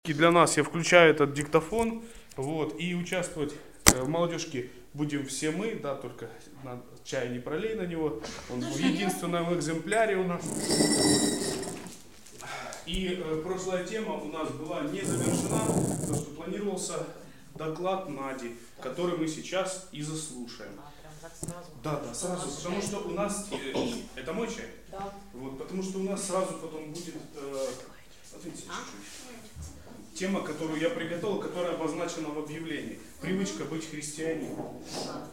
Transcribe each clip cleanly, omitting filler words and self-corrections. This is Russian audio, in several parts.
И для нас я включаю этот диктофон, вот, и участвовать в молодежке будем все мы, да, только чай не пролей на него, он в единственном экземпляре у нас. И прошлая тема у нас была не завершена, потому что планировался доклад Нади, который мы сейчас и заслушаем. Да, сразу, потому что у нас, это мой чай? Да. Вот, потому что у нас сразу потом будет, смотрите, чуть-чуть. Тема, которую я приготовил, которая обозначена в объявлении. Привычка быть христианином.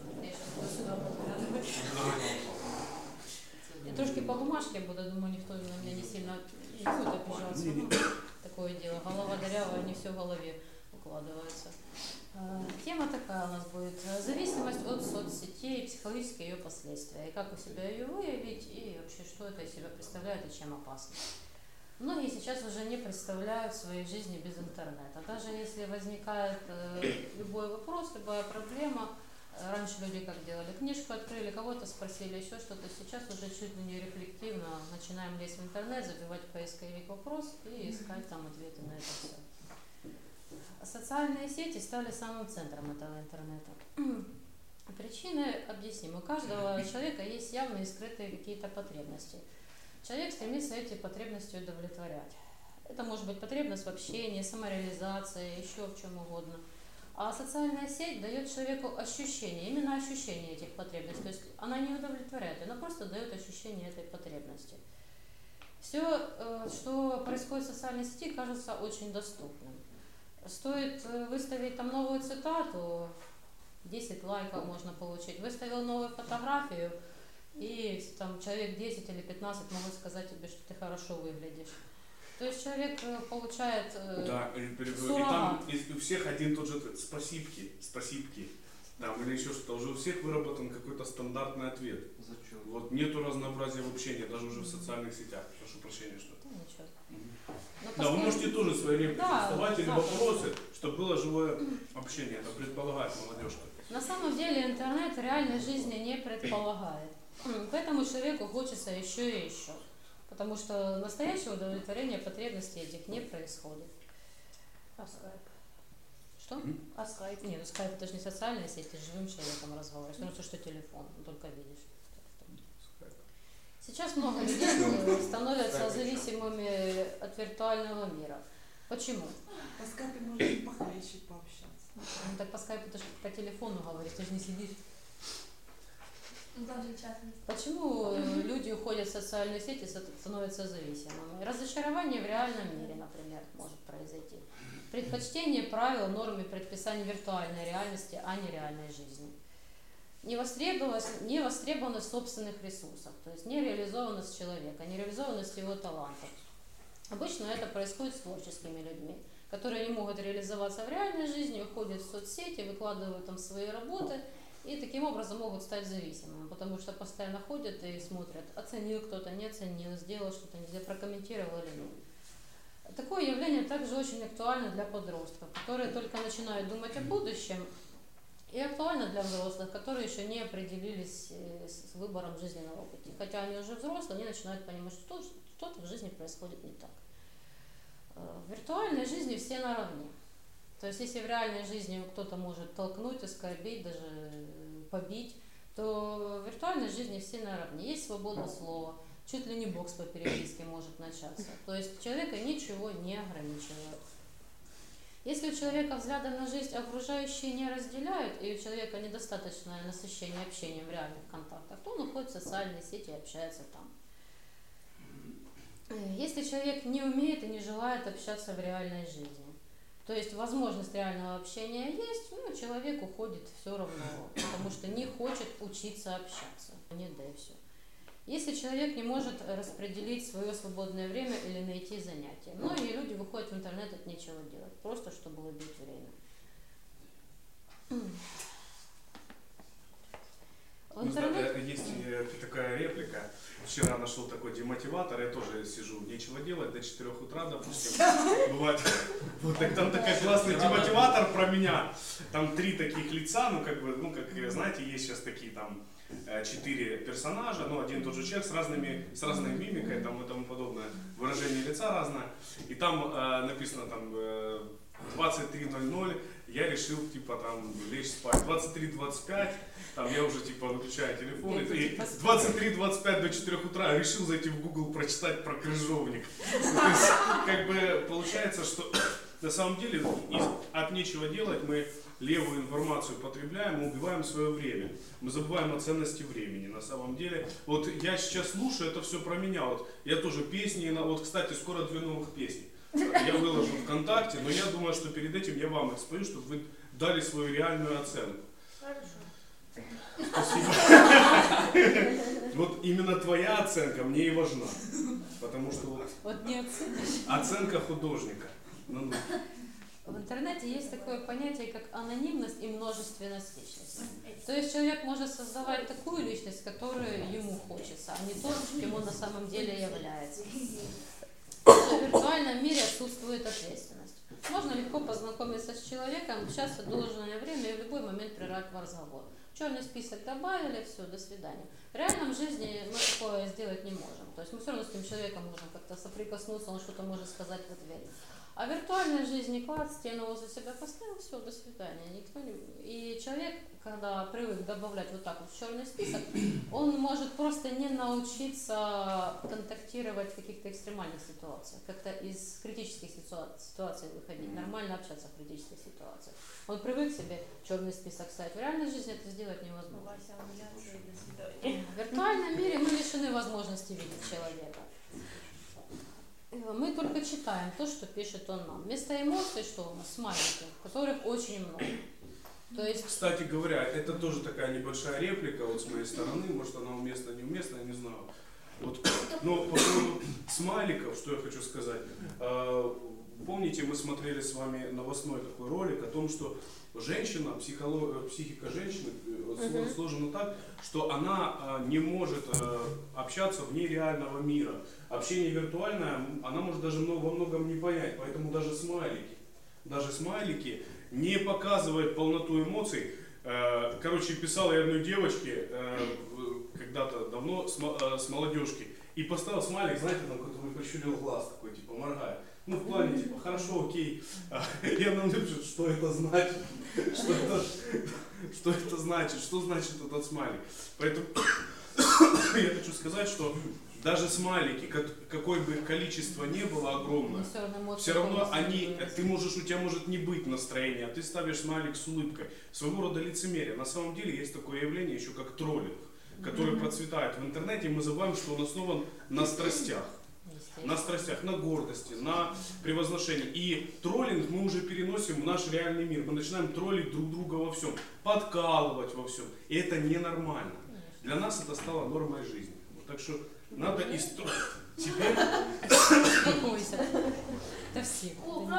Я трошки по бумажке буду, думаю, никто на меня не сильно не будет обижаться. Ну, такое дело. Голова дырявая, не все в голове укладывается. Тема такая у нас будет. Зависимость от соцсетей и психологические ее последствия. И как у себя ее выявить, и вообще, что это из себя представляет и чем опасно. Многие сейчас уже не представляют своей жизни без интернета. Даже если возникает любой вопрос, любая проблема, раньше люди как делали, книжку открыли, кого-то спросили, еще что-то, сейчас уже чуть ли не рефлективно начинаем лезть в интернет, забивать в поисковик вопрос и искать там ответы на это все. Социальные сети стали самым центром этого интернета. Причины объясним. У каждого человека есть явные и скрытые какие-то потребности. Человек стремится эти потребности удовлетворять. Это может быть потребность в общении, самореализации, еще в чем угодно. А социальная сеть дает человеку ощущение, именно ощущение этих потребностей. То есть она не удовлетворяет, она просто дает ощущение этой потребности. Все, что происходит в социальной сети, кажется очень доступным. Стоит выставить там новую цитату, 10 лайков можно получить. Выставил новую фотографию, и там человек 10 или 15 могут сказать тебе, что ты хорошо выглядишь. То есть человек получает да, и там у всех один тот же спасибки, там или еще что-то. Уже у всех выработан какой-то стандартный ответ. Зачем? Вот нету разнообразия в общении, даже уже в социальных сетях. прошу прощения, что. Да, ничего. Да, вы можете тоже свои реплики задавать или да, вопросы, чтобы было живое общение. Это предполагает молодежка. На самом деле интернет реальной жизни не предполагает. Поэтому человеку хочется еще и еще. Потому что настоящего удовлетворения потребностей этих не происходит. А скайп? Что? А скайп? Нет, скайп это же не социальная сеть, ты с живым человеком разговариваешь. Ну, что телефон, только видишь. Сейчас много людей становятся зависимыми от виртуального мира. Почему? По скайпу можно и похлеще пообщаться. Ну, так по скайпу ты же по телефону говоришь, ты же не сидишь. Почему люди уходят в социальные сети и становятся зависимыми? Разочарование в реальном мире, например, может произойти. Предпочтение правил, норм и предписаний виртуальной реальности, а не реальной жизни. Невостребованность собственных ресурсов, то есть нереализованность человека, нереализованность его талантов. Обычно это происходит с творческими людьми, которые не могут реализоваться в реальной жизни, уходят в соцсети, выкладывают там свои работы и таким образом могут стать зависимыми, потому что постоянно ходят и смотрят, оценил кто-то, не оценил, сделал что-то, нельзя, прокомментировал или нет. Такое явление также очень актуально для подростков, которые только начинают думать о будущем, и актуально для взрослых, которые еще не определились с выбором жизненного пути. Хотя они уже взрослые, они начинают понимать, что что-то в жизни происходит не так. В виртуальной жизни все наравне. То есть если в реальной жизни кто-то может толкнуть, оскорбить, даже побить, то в виртуальной жизни все наравне. Есть свобода слова, чуть ли не бокс по переписке может начаться. То есть человека ничего не ограничивает. Если у человека взгляды на жизнь окружающие не разделяют, и у человека недостаточное насыщение общением в реальных контактах, то он уходит в социальные сети и общается там. Если человек не умеет и не желает общаться в реальной жизни, то есть возможность реального общения есть, но человек уходит все равно, потому что не хочет учиться общаться. Нет, да и все. Если человек не может распределить свое свободное время или найти занятия, многие люди выходят в интернет от нечего делать, просто чтобы убить время. Есть такая реплика. Вчера нашел такой демотиватор, я тоже сижу, нечего делать, до 4 утра, допустим, бывает. Вот так там такой классный демотиватор про меня. Там 3 таких лица, как знаете, есть сейчас такие там 4 персонажа, ну, один и тот же человек с разной мимикой там, и тому подобное, выражение лица разное. И там написано там 23:00, я решил типа там лечь спать. 23:25, там я уже типа выключаю телефон. И 23:25 до 4 утра решил зайти в Google прочитать про крыжовник. То есть, как бы получается, что на самом деле от нечего делать мы левую информацию потребляем, мы убиваем свое время. Мы забываем о ценности времени. На самом деле, вот я сейчас слушаю, это все про меня. Вот я тоже песни, вот, кстати, скоро 2 новых песни. Я выложу ВКонтакте, но я думаю, что перед этим я вам их спою, чтобы вы дали свою реальную оценку. Хорошо. Спасибо. Вот именно твоя оценка мне и важна. Потому что Вот не оценишь. оценка художника. Ну. В интернете есть такое понятие, как анонимность и множественность личности. То есть человек может создавать такую личность, которую ему хочется, а не то, кем он на самом деле является. В виртуальном мире отсутствует ответственность. Можно легко познакомиться с человеком, общаться должное время и в любой момент прервать разговор. Черный список добавили, все, до свидания. В реальном жизни мы такое сделать не можем. То есть мы все равно с этим человеком можем как-то соприкоснуться, он что-то может сказать в ответ. А в виртуальной жизни клад, стену возле себя поставил, все, до свидания. Никто не... И человек, когда привык добавлять вот так вот в черный список, он может просто не научиться контактировать в каких-то экстремальных ситуациях, как-то из критических ситуаций выходить, нормально общаться в критических ситуациях. Он привык себе черный список ставить. В реальной жизни это сделать невозможно. Вася, у меня все, до свидания. В виртуальном мире мы лишены возможности видеть человека. Мы только читаем то, что пишет он нам. Вместо эмоций что у нас? Смайлики, которых очень много. То есть... Кстати говоря, это тоже такая небольшая реплика вот с моей стороны, может она уместна, неуместна, я не знаю. Вот, но по поводу смайликов, что я хочу сказать. Помните, мы смотрели с вами новостной такой ролик о том, что женщина, психика женщины сложена так, что она не может общаться вне реального мира. Общение виртуальное, она может даже во многом не понять, поэтому даже смайлики не показывают полноту эмоций. Короче, писал я одной девочке когда-то давно с молодежки и поставил смайлик, знаете, там, который прищурил глаз такой, типа, моргает. Ну, в плане, типа, хорошо, окей. И она мне пишет, что это значит, что это значит, что значит этот смайлик. Поэтому я хочу сказать, что даже смайлики, какое бы их количество ни было огромное, все равно у тебя может не быть настроения, а ты ставишь смайлик с улыбкой. Своего рода лицемерие. На самом деле есть такое явление еще как троллинг, который процветает в интернете, и мы забываем, что он основан на страстях. На страстях, на гордости, на превозношении. И троллинг мы уже переносим в наш реальный мир. Мы начинаем троллить друг друга во всем, подкалывать во всем. И это ненормально. Для нас это стало нормой жизни. Так что надо и строить. Теперь... Успокойся. Это все.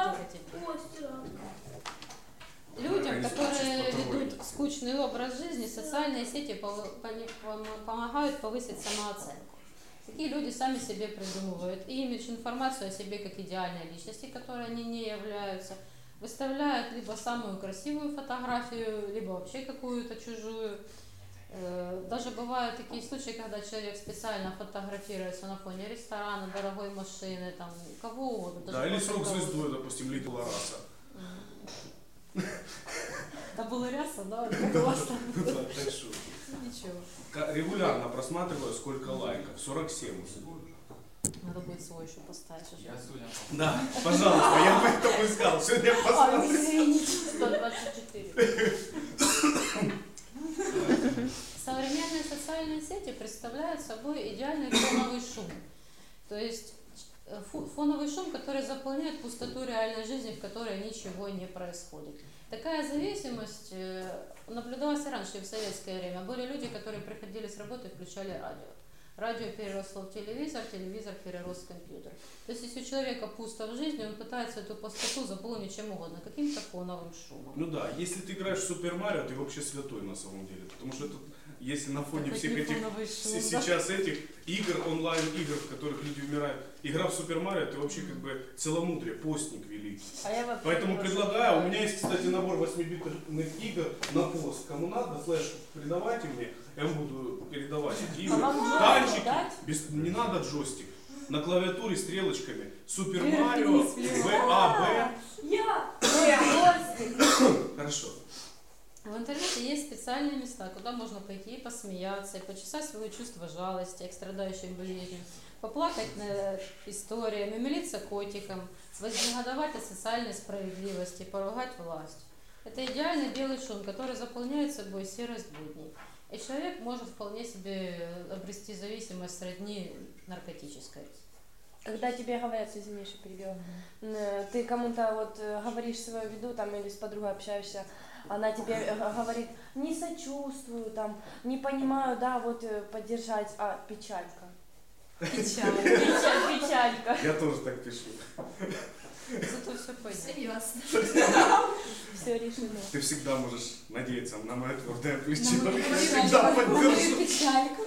Людям, которые ведут скучный образ жизни, социальные сети помогают повысить самооценку. Такие люди сами себе придумывают имидж, информацию о себе как идеальной личности, которой они не являются. Выставляют либо самую красивую фотографию, либо вообще какую-то чужую. Даже бывают такие случаи, когда человек специально фотографируется на фоне ресторана, дорогой машины, там, кого угодно. Да, или с рок-звездой, допустим, Литл Раса. Это была ряса, да? Классно. Так что. Ничего. Регулярно просматриваю, сколько лайков. 47. Надо будет свой еще поставить. Я судя. Да, пожалуйста, я поэтому искал. Сегодня я посмотрю. Извините. 124. Современные социальные сети представляют собой идеальный фоновый шум. То есть фоновый шум, который заполняет пустоту реальной жизни, в которой ничего не происходит. Такая зависимость наблюдалась и раньше, и в советское время. Были люди, которые приходили с работы и включали радио. Радио переросло в телевизор, телевизор перерос в компьютер. То есть, если у человека пусто в жизни, он пытается эту пустоту заполнить чем угодно, каким-то фоновым шумом. Ну да, если ты играешь в Супер Марио, ты вообще святой на самом деле. Потому что это если на фоне Такой всех этих телефоновый шум, да? сейчас этих игр, онлайн-игр, в которых люди умирают, игра в Супер Марио, это вообще как бы целомудрие, постник великий. А я вообще Поэтому не предлагаю, у меня есть, кстати, набор 8-битных игр на пост. Кому надо, флешку передавайте мне, я вам буду передавать эти игры. вам джойстик Танчики, дать? не надо джойстик. На клавиатуре стрелочками. Супер Вверх, Марио, вниз, влево. ВАБ. Я! Хорошо. В интернете есть специальные места, куда можно пойти и посмеяться, и почесать свое чувство жалости к страдающим болезнью, поплакать над историями, умилиться котиком, вознегодовать о социальной справедливости, поругать власть. Это идеальный белый шум, который заполняет собой серость будней. И человек может вполне себе обрести зависимость сродни наркотической. Когда тебе говорят, извини, что перебила, ты кому-то вот говоришь свою виду там или с подругой общаешься, она тебе говорит, не сочувствую, там, не понимаю, да, вот поддержать, а печалька. Печаль. Печалька. Я тоже так пишу. Зато все понятно. Серьезно. Все решено. Ты всегда можешь надеяться на мое твердое плечо. Ну, Я мы всегда понимаем, поддержу. печальку.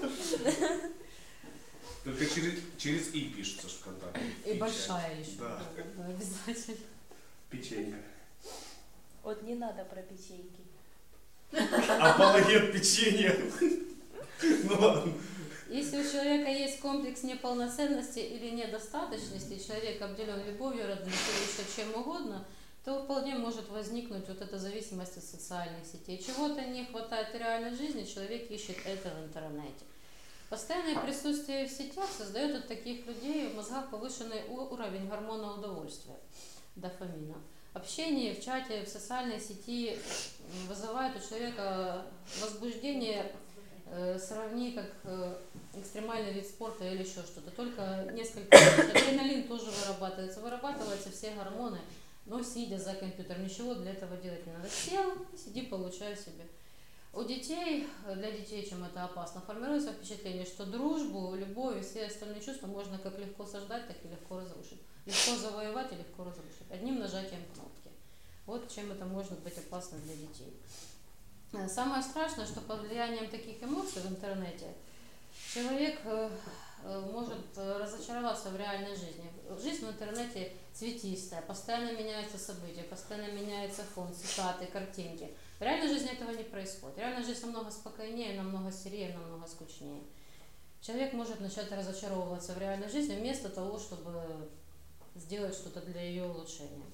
Только через И пишется ВКонтакте. И Печаль. большая еще. Да. Да, обязательно. Печенье. Вот не надо про печеньки. Апологет печенья. Ну ладно. Если у человека есть комплекс неполноценности или недостаточности, человек обделен любовью, родным или еще чем угодно, то вполне может возникнуть вот эта зависимость от социальных сетей. Чего-то не хватает в реальной жизни, человек ищет это в интернете. Постоянное присутствие в сетях создает у таких людей в мозгах повышенный уровень гормона удовольствия, дофамина. Общение в чате, в социальной сети вызывает у человека возбуждение, сравни как экстремальный вид спорта или еще что-то. Только несколько адреналин тоже вырабатываются все гормоны, но сидя за компьютером, ничего для этого делать не надо. Сел, сиди, получай себе. У детей, для детей, чем это опасно, формируется впечатление, что дружбу, любовь и все остальные чувства можно как легко создать, так и легко разрушить. Легко завоевать и легко разрушить. Одним нажатием кнопки. Вот чем это может быть опасно для детей. Самое страшное, что под влиянием таких эмоций в интернете человек может разочароваться в реальной жизни. Жизнь в интернете цветистая, постоянно меняются события, постоянно меняется фон, цитаты, картинки. В реальной жизни этого не происходит. Реальная жизнь намного спокойнее, намного серее, намного скучнее. Человек может начать разочаровываться в реальной жизни вместо того, чтобы сделать что-то для ее улучшения.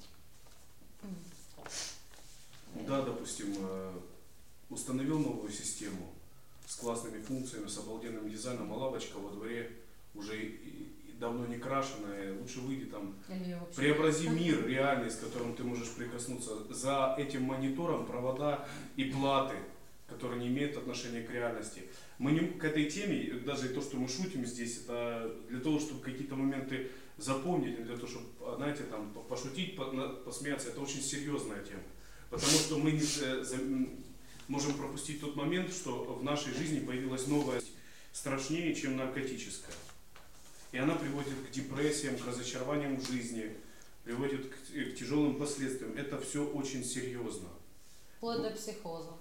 Да, допустим, установил новую систему с классными функциями, с обалденным дизайном, а лавочка во дворе уже давно не крашеная, лучше выйди там, преобрази мир реальный, с которым ты можешь прикоснуться. За этим монитором провода и платы, которые не имеют отношения к реальности. Мы не к этой теме, даже то, что мы шутим здесь, это для того, чтобы какие-то моменты запомнить, для того, чтобы, знаете, там, пошутить, посмеяться, это очень серьезная тема. Потому что мы можем пропустить тот момент, что в нашей жизни появилась новая, страшнее, чем наркотическая. И она приводит к депрессиям, к разочарованиям в жизни, приводит к тяжелым последствиям. Это все очень серьезно. Вплоть до психоза.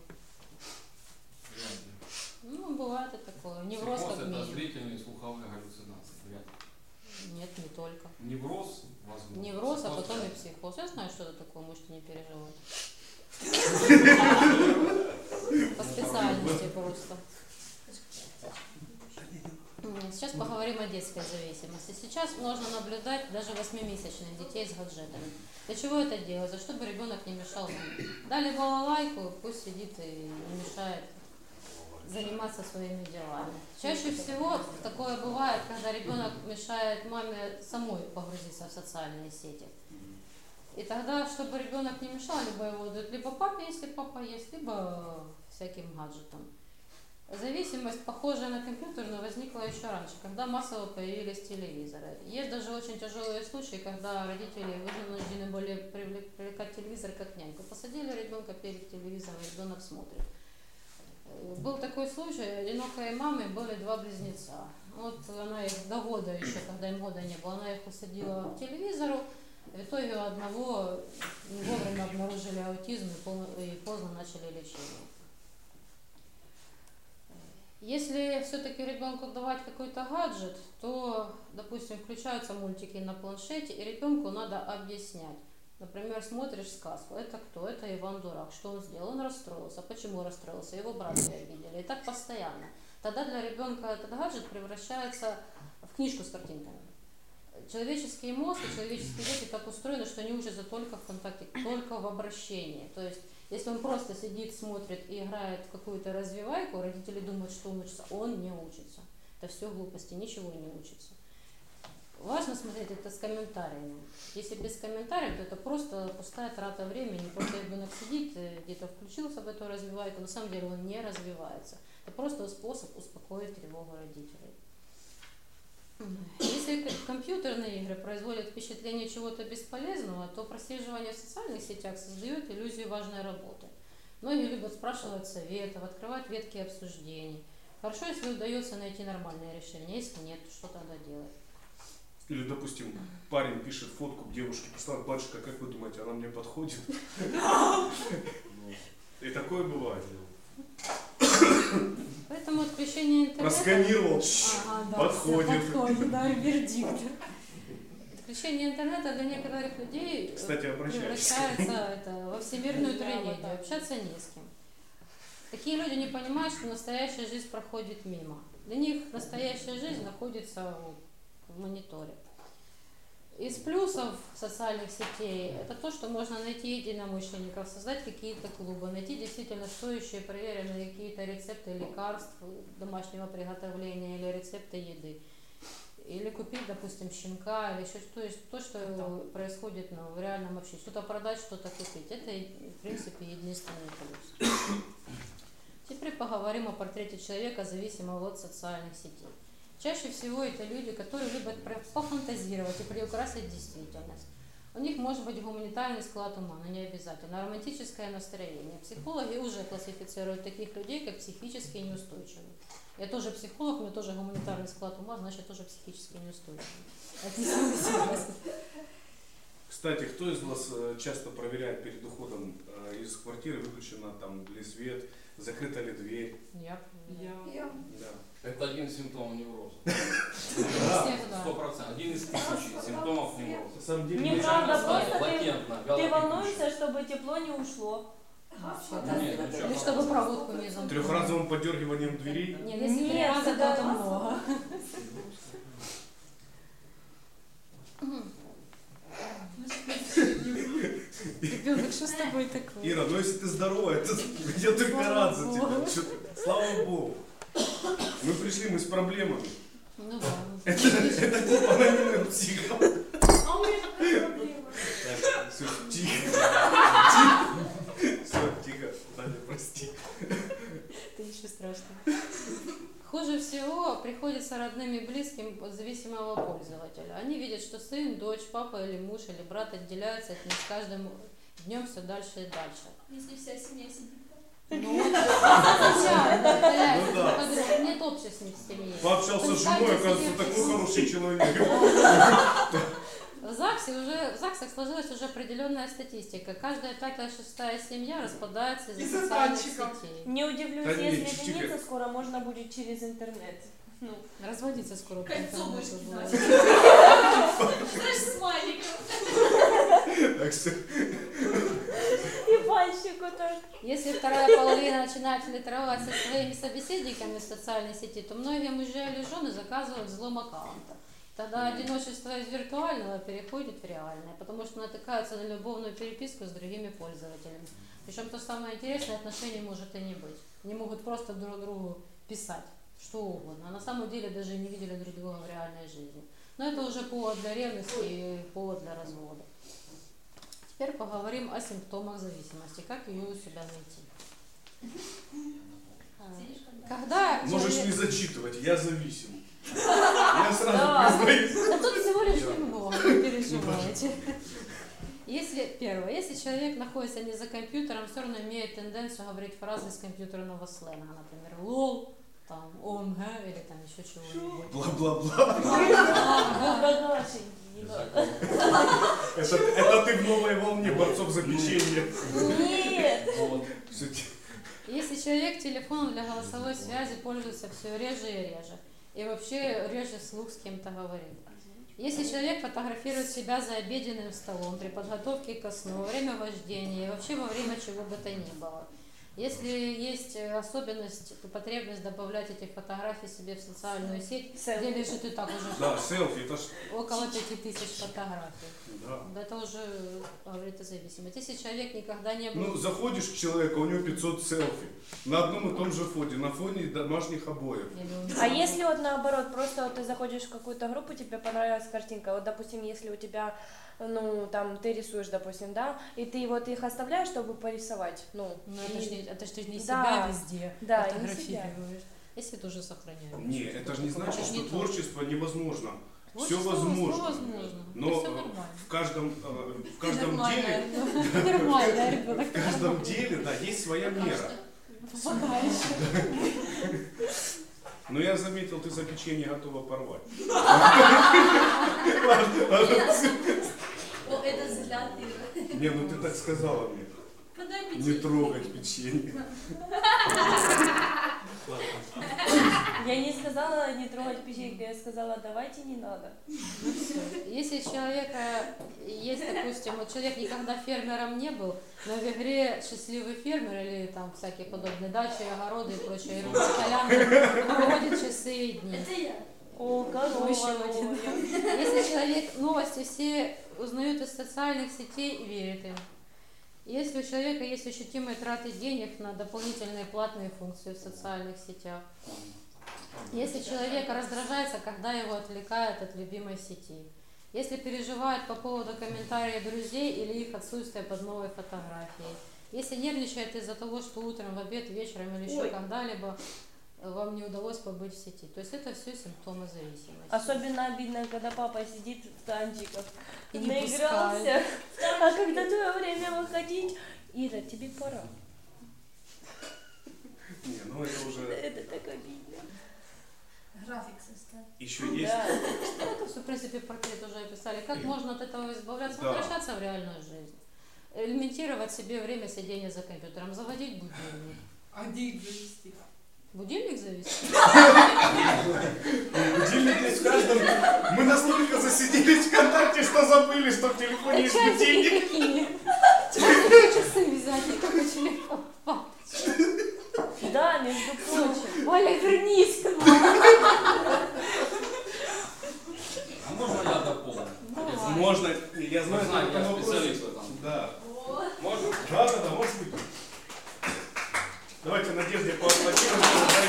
Ну, бывает и такое. Невроз Психоз как это минимум. зрительные и слуховые галлюцинации. Вряд ли. Нет, не только. Невроз, возможно. Невроз, а Психоз, потом да. и психоз. Я знаю, что это такое, можете не переживать. По специальности просто. Сейчас поговорим о детской зависимости. Сейчас можно наблюдать даже 8-месячных детей с гаджетами. Для чего это делается? Чтобы ребенок не мешал маме. Дали балалайку, пусть сидит и не мешает заниматься своими делами. Чаще всего такое бывает, когда ребенок мешает маме самой погрузиться в социальные сети. И тогда, чтобы ребенок не мешал, либо его дают либо папе, если папа есть, либо всяким гаджетам. Зависимость, похожая на компьютерную, возникла еще раньше, когда массово появились телевизоры. Есть даже очень тяжелые случаи, когда родители вынуждены были привлекать телевизор как няньку. Посадили ребенка перед телевизором, ребенок смотрит. Был такой случай, одинокой мамы были 2 близнеца. Вот она их до года еще, когда им года не было, она их усадила к телевизору. В итоге у одного вовремя обнаружили аутизм и поздно начали лечение. Если все-таки ребенку давать какой-то гаджет, то, допустим, включаются мультики на планшете, и ребенку надо объяснять. Например, смотришь сказку, это кто? Это Иван Дурак. Что он сделал? Он расстроился. Почему расстроился? Его братья обидели. И так постоянно. Тогда для ребенка этот гаджет превращается в книжку с картинками. Человеческий мозг и человеческие дети так устроены, что они учатся только в контакте, только в обращении. То есть, если он просто сидит, смотрит и играет в какую-то развивайку, родители думают, что он учится. Он не учится. Это все глупости, ничего не учится. Важно смотреть это с комментариями. Если без комментариев, то это просто пустая трата времени. Просто ребенок сидит, где-то включился в эту развивайку, на самом деле он не развивается. Это просто способ успокоить тревогу родителей. Если компьютерные игры производят впечатление чего-то бесполезного, то прослеживание в социальных сетях создает иллюзию важной работы. Многие любят спрашивать советов, открывать ветки обсуждений. Хорошо, если удается найти нормальное решение. Если нет, то что тогда делать? Или, допустим, парень пишет фотку к девушке, послал: батюшка, как вы думаете, она мне подходит? И такое бывает. Поэтому отключение интернета... Просканировал, подходит. Подходит, да, вердикт. Отключение интернета для некоторых людей превращается во всемирную трагедию. Общаться не с кем. Такие люди не понимают, что настоящая жизнь проходит мимо. Для них настоящая жизнь находится в мониторе. Из плюсов социальных сетей это то, что можно найти единомышленников, создать какие-то клубы, найти действительно стоящие, проверенные какие-то рецепты лекарств домашнего приготовления или рецепты еды. Или купить, допустим, щенка, или еще то, что происходит в реальном обществе. Что-то продать, что-то купить. Это, в принципе, единственный плюс. Теперь поговорим о портрете человека, зависимого от социальных сетей. Чаще всего это люди, которые любят пофантазировать и приукрасить действительность. У них может быть гуманитарный склад ума, но не обязательно. Романтическое настроение. Психологи уже классифицируют таких людей как психически неустойчивые. Я тоже психолог, у меня тоже гуманитарный склад ума, значит тоже психически неустойчивый. Кстати, кто из вас часто проверяет перед уходом из квартиры, выключена там ли свет, закрыта ли дверь? Я. Да. Это один из симптомов невроза. 100%. Один из тысячи симптомов невроза. На самом деле, Неправда, просто латентно, ты волнуешься, чтобы тепло не ушло. Или чтобы проводку не замкнули. Трехразовым подергиванием дверей? Нет, если 3 раза, то это много. Ребенок, что с тобой такое? Ира, ну если ты здоровая, то где ты пираться тебе? Слава Богу. Мы пришли, мы с проблемами. Ну да. Это типа анонимных психов. А у меня такая проблема. Так, все, тихо. Все, тихо. Таня, прости. Это еще страшно. Хуже всего приходится родным и близким зависимого пользователя. Они видят, что сын, дочь, папа или муж или брат отделяются от них с каждым днем все дальше и дальше. Если вся семья сидит. Ну, да. Нет общественности. Пообщался с женой, оказывается, такой хороший человек. В ЗАГСах сложилась уже определенная статистика. Каждая 5-6 семья распадается из-за социальных сетей. Не удивлюсь, Да нет, если тихо. жениться скоро можно будет через интернет. Ну, Разводиться скоро. Кольцо будешь Знаешь, Знаешь, с маленьким. Так что... и пальчику тоже. если вторая половина начинает фильтровать со своими собеседниками в социальной сети, то многие мужья или жены заказывают взлом аккаунта. Тогда одиночество из виртуального переходит в реальное, потому что натыкаются на любовную переписку с другими пользователями. Причем то самое интересное, отношений может и не быть. Они могут просто друг другу писать что угодно, а на самом деле даже не видели друг друга в реальной жизни. Но это уже повод для ревности и повод для развода. Теперь поговорим о симптомах зависимости, как ее у себя найти. Когда Можешь человек... не зачитывать, я зависим. Я сразу признаюсь. Да тут всего лишь немного, не переживайте. Если человек находится не за компьютером, все равно имеет тенденцию говорить фразы из компьютерного сленга, например, лол, там, ОМГ или там еще чего-нибудь. Бла-бла-бла. Это ты в новой волне борцов за печенье. Нет. Вот. Если человек телефоном для голосовой связи пользуется все реже и реже, и вообще реже вслух с кем-то говорит. Если человек фотографирует себя за обеденным столом, при подготовке ко сну, во время вождения и вообще во время чего бы то ни было. Если есть особенность, потребность добавлять эти фотографии себе в социальную сеть, где лежит и так уже Да, селфи, это ж... около 5000 фотографий. Да. Это уже говорит о зависимости. Если человек никогда не был... Ну, заходишь к человеку, у него 500 селфи. На одном и том же фоне, на фоне домашних обоев. А если вот наоборот, просто вот ты заходишь в какую-то группу, тебе понравилась картинка, вот допустим, если у тебя, ну там ты рисуешь, допустим, да, и ты вот их оставляешь, чтобы порисовать, ну. Это ж ты не Да. себя везде Да, не фотографируешь. Если тоже сохраняешь. Не, это же не значит, Это не что то. творчество невозможно. Все Творчество возможно. возможно. Но Это всё нормально. в каждом деле, Нормально, ребенок. в каждом деле, да, есть своя мера. Попадаешь. Но я заметил, ты за печенье готова порвать. О, это взгляд Иры. Не, ну ты так сказала мне. Подай Не печенье. трогать печенье. Я не сказала не трогать печеньку, я сказала, давайте не надо. Если у человека есть, допустим, вот человек никогда фермером не был, но в игре «Счастливый фермер» или там всякие подобные дачи, огороды и прочее, поляны проводит часы и дни. Это я. О, Ну, еще корова один. новая. Если человек новости все узнают из социальных сетей и верит им. Если у человека есть ощутимые траты денег на дополнительные платные функции в социальных сетях. Если человек раздражается, когда его отвлекают от любимой сети. Если переживает по поводу комментариев друзей или их отсутствия под новой фотографией. Если нервничает из-за того, что утром, в обед, вечером или еще когда-либо вам не удалось побыть в сети. То есть это все симптомы зависимости. Особенно обидно, когда папа сидит в танчиках, И не наигрался, пускает. а когда твое время выходить, Ира, тебе пора. Не, ну это уже Это так обидно. График составь. еще есть. Да. Это все, в принципе, портрет уже описали. Как можно от этого избавляться? Да. Возвращаться в реальную жизнь. Лимитировать себе время сидения за компьютером. Заводить будильник. А где их завести? Будильник завести? Будильник есть в каждом. Мы настолько засиделись ВКонтакте, что забыли, что в телефоне есть будильник. Какие? Часы взять, не только телефон. Да, между прочим. Оля, вернись к нам. А можно я дополню? Давай. Можно, я знаю, Знаю, по я этому специалист вопросу. в этом. Да. О, Можно? Да, может быть. Давайте Надежде поаплодируем.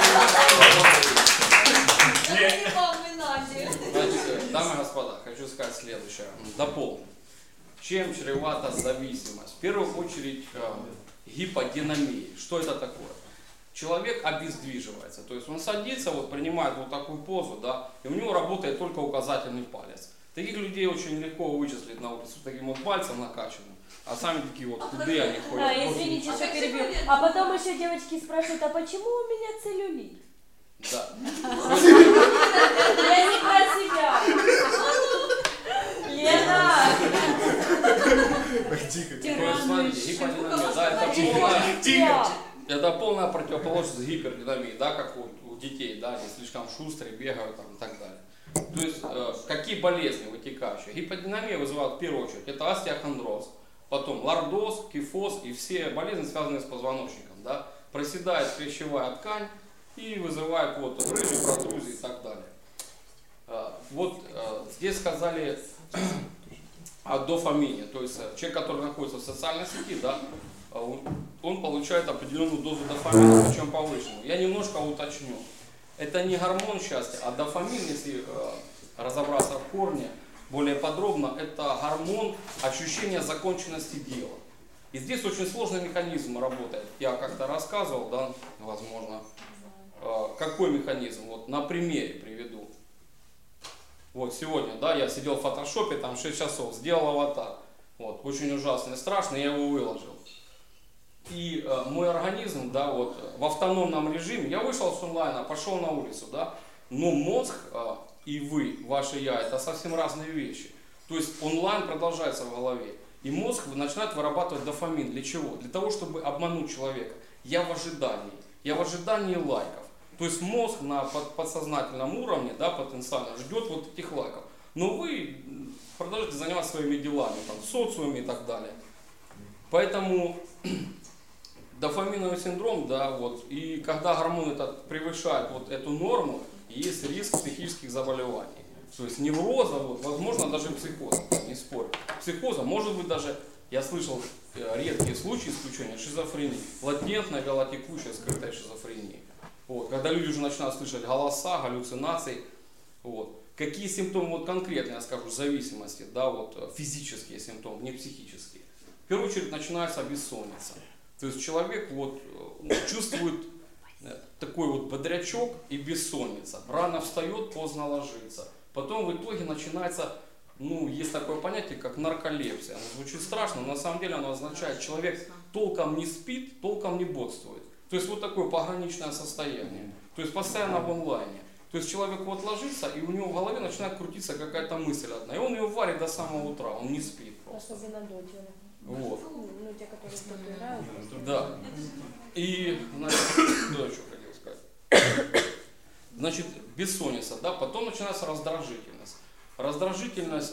это не вам и Наде. Значит, дамы и господа, хочу сказать следующее. Дополню. Чем чревата зависимость? В первую очередь гиподинамия. Что это такое? Человек обездвиживается, то есть он садится, вот принимает вот такую позу, да, и у него работает только указательный палец. Таких людей очень легко вычислить на улице, таким вот пальцем накачанным, а сами такие вот худые они ходят. А, извините, А что как перебью. же А потом еще девочки спрашивают, а почему у меня целлюлит? Да. Я не про себя. Лена! Тихо, То есть, смотрите, гиподинамия, да, это полная противоположность гипердинамии, да, как у детей, да, они слишком шустрые, бегают там, и так далее. То есть, какие болезни вытекающие? Гиподинамия вызывает в первую очередь, это остеохондроз, потом лордоз, кифоз и все болезни, связанные с позвоночником, да, проседает хрящевая ткань и вызывает вот грыжи, протрузии и так далее. Вот здесь сказали о дофамине, то есть человек, который находится в социальной сети, да, он получает определенную дозу дофамина, причем повышенную. Я немножко уточню. Это не гормон счастья, а дофамин, если разобраться в корне более подробно, это гормон ощущения законченности дела. И здесь очень сложный механизм работает. Я как-то рассказывал, да, возможно, какой механизм. Вот на примере приведу. Вот сегодня, да, я сидел в фотошопе, там 6 часов, сделал аватар. Вот, очень ужасно и страшно, я его выложил. И мой организм, да, вот в автономном режиме, я вышел с онлайна, пошел на улицу, да, но мозг и вы, ваше я, это совсем разные вещи. То есть онлайн продолжается в голове. И мозг начинает вырабатывать дофамин. Для чего? Для того, чтобы обмануть человека. Я в ожидании лайков. То есть мозг на подсознательном уровне, да, потенциально ждет вот этих лайков. Но вы продолжите заниматься своими делами, там, социуме и так далее. Поэтому дофаминовый синдром, да, вот, и когда гормон этот превышает вот эту норму, есть риск психических заболеваний. То есть невроза, вот, возможно даже психоза, не спорю. Психоза, может быть даже, я слышал редкие случаи исключения, шизофрении, латентная, вялотекущая, скрытая шизофрения. Вот, когда люди уже начинают слышать голоса, галлюцинации. Вот. Какие симптомы вот конкретно, я скажу, зависимости, да, вот, физические симптомы, не психические. В первую очередь начинается бессонница. То есть человек вот, чувствует такой вот бодрячок и бессонница. Рано встает, поздно ложится. Потом в итоге начинается, ну, есть такое понятие, как нарколепсия. Оно звучит страшно, но на самом деле оно означает, человек толком не спит, толком не бодствует. То есть вот такое пограничное состояние. То есть постоянно в онлайне. То есть человек вот ложится, и у него в голове начинает крутиться какая-то мысль одна. И он ее варит до самого утра, он не спит просто. Особенно доджеры. Вот. Ну, те, которые что-то играют. Да. И, значит, что я еще хотел сказать? Значит, бессонница, да, потом начинается раздражительность. Раздражительность,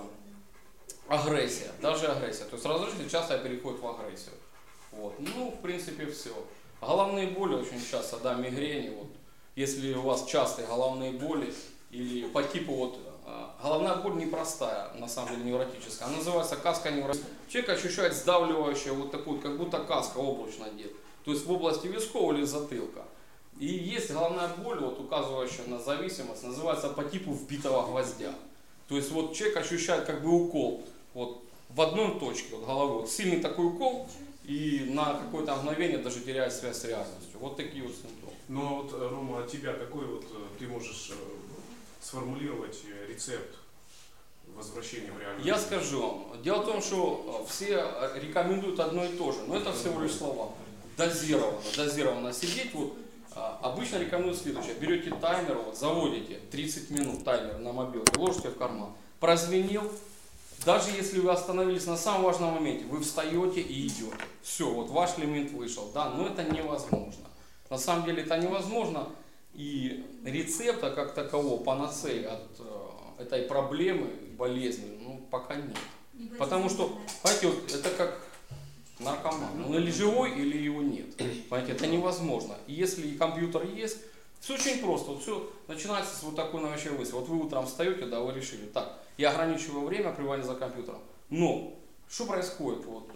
агрессия, даже агрессия. То есть раздражительность часто переходит в агрессию. Вот. Ну, в принципе, все. Головные боли очень часто, да, мигрени, вот. Если у вас частые головные боли или по типу вот, головная боль непростая, на самом деле невротическая, она называется каска невротическая. Человек ощущает сдавливающее вот такую, как будто каска облачно одет, то есть в области висков или затылка. И есть головная боль, вот, указывающая на зависимость, называется по типу вбитого гвоздя. То есть вот человек ощущает как бы укол вот, в одной точке вот, головы, вот, сильный такой укол, и на какое-то мгновение даже теряет связь с реальностью. Вот такие вот симптомы. Ну вот, Рома, от тебя какой вот ты можешь сформулировать рецепт возвращения в реальность? Я скажу вам. Дело в том, что все рекомендуют одно и то же, но это всего лишь слова. Дозированно сидеть. Вот, обычно рекомендуют следующее. Берете таймер, вот, заводите 30 минут таймер на мобилке, ложите в карман. Прозвенел. Даже если вы остановились на самом важном моменте, вы встаете и идете. Все, вот ваш лимит вышел. Да, но это невозможно. На самом деле это невозможно. И рецепта как такового, панацеи от этой проблемы, болезни, ну, пока нет. Потому что, знаете, вот это как наркоман. Он или живой, или его нет. Понимаете, это невозможно. И если компьютер есть, все очень просто. Вот все начинается с вот такой навязчивой мысли. Вот вы утром встаете, да, вы решили, так, я ограничиваю время пребывания за компьютером. Но что происходит вот,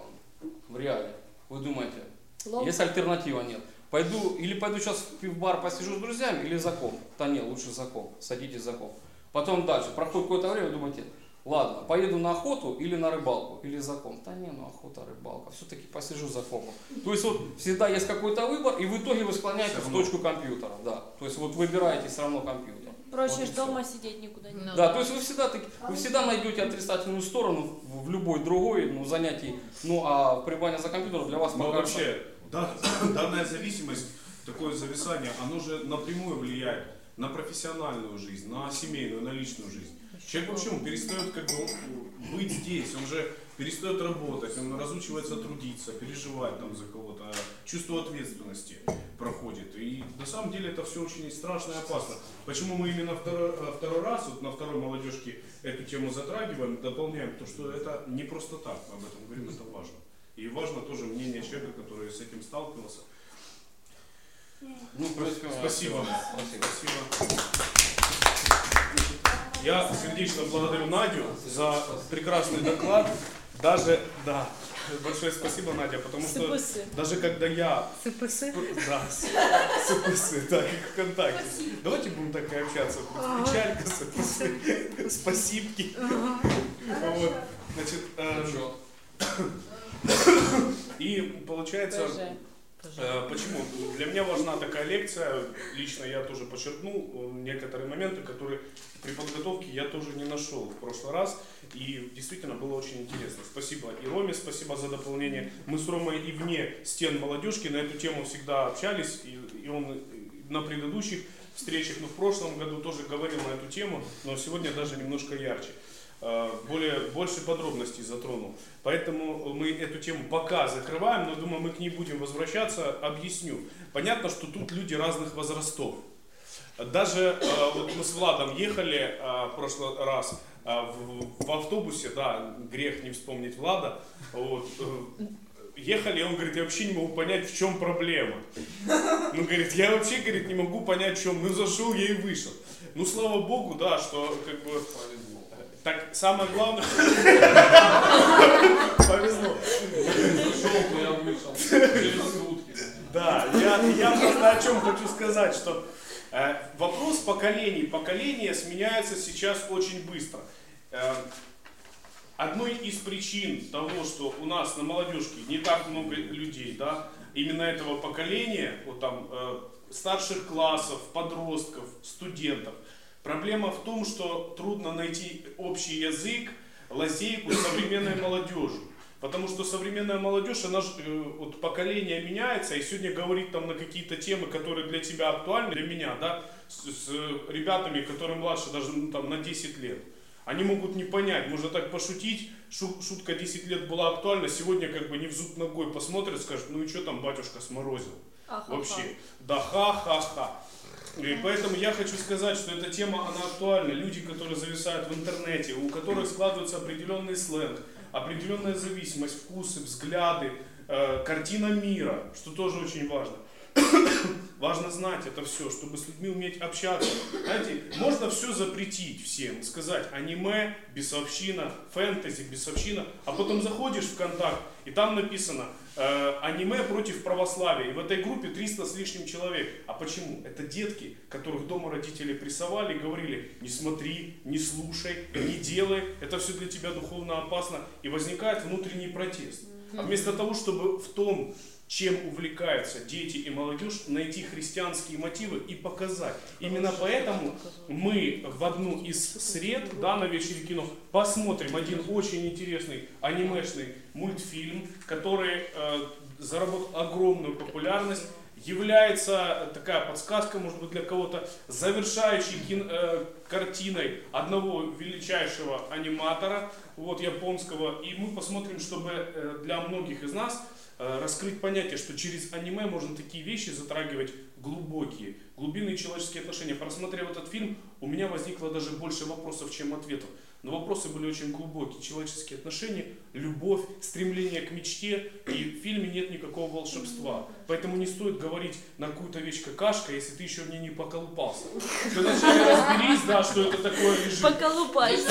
в реале? Вы думаете, есть альтернатива? Нет. Пойду сейчас в пивбар посижу с друзьями или за комп? Да нет, лучше за комп. Садитесь за комп. Потом дальше. Проходит какое-то время, думаете, ладно, поеду на охоту или на рыбалку, или за комп. Да не, ну охота, рыбалка. Все-таки посижу за компом. То есть вот всегда есть какой-то выбор, и в итоге вы склоняетесь в точку компьютера. Да. То есть вот выбираете все равно компьютер. Проще вот ж дома сидеть, никуда не надо. Да, то есть вы всегда найдете отрицательную сторону в любой другой занятии. Ну а пребывание за компьютером для вас Но пока вообще, данная зависимость, такое зависание, оно же напрямую влияет на профессиональную жизнь, на семейную, на личную жизнь. Человек вообще он перестает как бы быть здесь, он же перестает работать, он разучивается трудиться, переживать там за кого-то, чувство ответственности проходит. И на самом деле это все очень страшно и опасно. Почему мы именно второй раз, вот на второй молодежке эту тему затрагиваем, дополняем, то что это не просто так, мы об этом говорим, это важно. И важно тоже мнение человека, который с этим сталкивался. Ну, Спасибо. Я сердечно благодарю Надю за прекрасный доклад. Даже, да, большое спасибо, Надя, потому что даже когда я... СПС? Да, СПС, да, как ВКонтакте. Давайте будем так и общаться. Печалька, СПС, спасибки. Вот, значит, и получается... Почему? Для меня важна такая лекция. Лично я тоже подчеркнул некоторые моменты, которые при подготовке я тоже не нашел в прошлый раз. И действительно было очень интересно. Спасибо и Роме, спасибо за дополнение. Мы с Ромой и вне стен молодежки на эту тему всегда общались. И он на предыдущих встречах, но в прошлом году тоже говорил на эту тему, но сегодня даже немножко ярче. больше подробностей затронул. Поэтому мы эту тему пока закрываем, но думаю, мы к ней будем возвращаться. Объясню. Понятно, что тут люди разных возрастов. Даже вот мы с Владом ехали в прошлый раз в автобусе, да, грех не вспомнить Влада, вот, ехали, и он говорит, я вообще не могу понять, в чем проблема. Ну, говорит, я вообще, говорит, не могу понять, в чем. Ну, зашел я и вышел. Ну, слава Богу, да, что, как бы, так, самое главное... Повезло. Зашел, то я вышел. Через сутки. Да, я просто о чем хочу сказать, что вопрос поколений. Поколения сменяются сейчас очень быстро. Одной из причин того, что у нас на молодежке не так много людей, да, именно этого поколения, вот там, старших классов, подростков, студентов, проблема в том, что трудно найти общий язык, лазейку с современной молодежью. Потому что современная молодежь, она вот поколение меняется, и сегодня говорит там на какие-то темы, которые для тебя актуальны, для меня, да, с ребятами, которые младше даже там, на 10 лет. Они могут не понять, можно так пошутить, шутка 10 лет была актуальна, сегодня как бы не в зуб ногой посмотрят, скажут, ну и что там батюшка сморозил? Вообще, да ха-ха-ха. И поэтому я хочу сказать, что эта тема, она актуальна. Люди, которые зависают в интернете, у которых складывается определенный сленг, определенная зависимость, вкусы, взгляды, картина мира, что тоже очень важно. Важно знать это все, чтобы с людьми уметь общаться. Знаете, можно все запретить всем, сказать аниме, бесовщина, фэнтези, бесовщина, а потом заходишь в ВКонтакт, и там написано аниме против православия. И в этой группе 300 с лишним человек. А почему? Это детки, которых дома родители прессовали и говорили, не смотри, не слушай, не делай, это все для тебя духовно опасно. И возникает внутренний протест. А вместо того, чтобы в том, чем увлекаются дети и молодежь, найти христианские мотивы и показать. Именно поэтому мы в одну из сред, да, на вечере кино, посмотрим один очень интересный анимешный мультфильм, который заработал огромную популярность, является такая подсказка, может быть, для кого-то, завершающей картиной одного величайшего аниматора, вот, японского. И мы посмотрим, чтобы для многих из нас раскрыть понятие, что через аниме можно такие вещи затрагивать глубокие, глубинные человеческие отношения. Просмотрев этот фильм, у меня возникло даже больше вопросов, чем ответов. Но вопросы были очень глубокие. Человеческие отношения, любовь, стремление к мечте. И в фильме нет никакого волшебства. Поэтому не стоит говорить на какую-то вещь какашка, если ты еще в ней не поколупался. Ты вначале разберись, да, что это такое лежит. Поколупайся.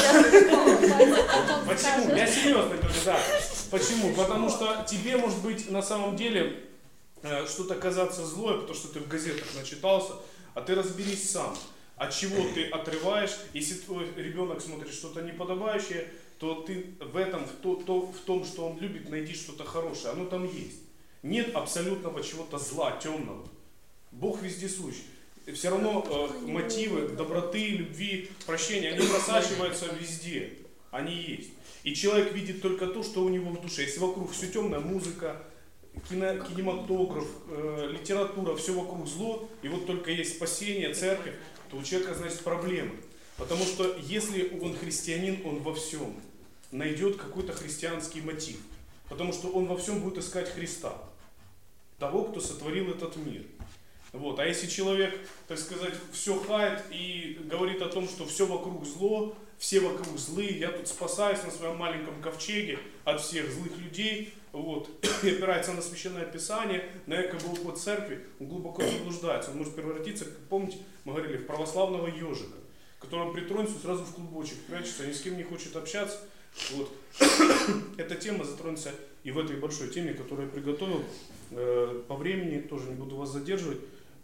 Почему? Я серьезно говорю, да. Почему? Потому что тебе, может быть, на самом деле что-то казаться злое, потому что ты в газетах начитался, а ты разберись сам. От чего ты отрываешь, если твой ребенок смотрит что-то неподобающее, то ты в этом, в том, что он любит, найди что-то хорошее. Оно там есть. Нет абсолютного чего-то зла, темного. Бог вездесущ. Все равно мотивы доброты, любви, прощения, они просачиваются везде. Они есть. И человек видит только то, что у него в душе. Если вокруг все темная музыка, кинематограф, литература, все вокруг зло, и вот только есть спасение, церковь, то у человека, значит, проблемы. Потому что если он христианин, он во всем найдет какой-то христианский мотив. Потому что он во всем будет искать Христа, того, кто сотворил этот мир. Вот. А если человек, так сказать, все хает и говорит о том, что все вокруг зло, все вокруг злые, я тут спасаюсь на своем маленьком ковчеге от всех злых людей, вот, и опирается на Священное Писание, на якобы уход церкви, он глубоко заблуждается. Он может превратиться, как помните, мы говорили, в православного ежика, которому притронется сразу в клубочек, прячется, ни с кем не хочет общаться. Вот. Эта тема затронется и в этой большой теме, которую я приготовил. По времени тоже не буду вас задерживать.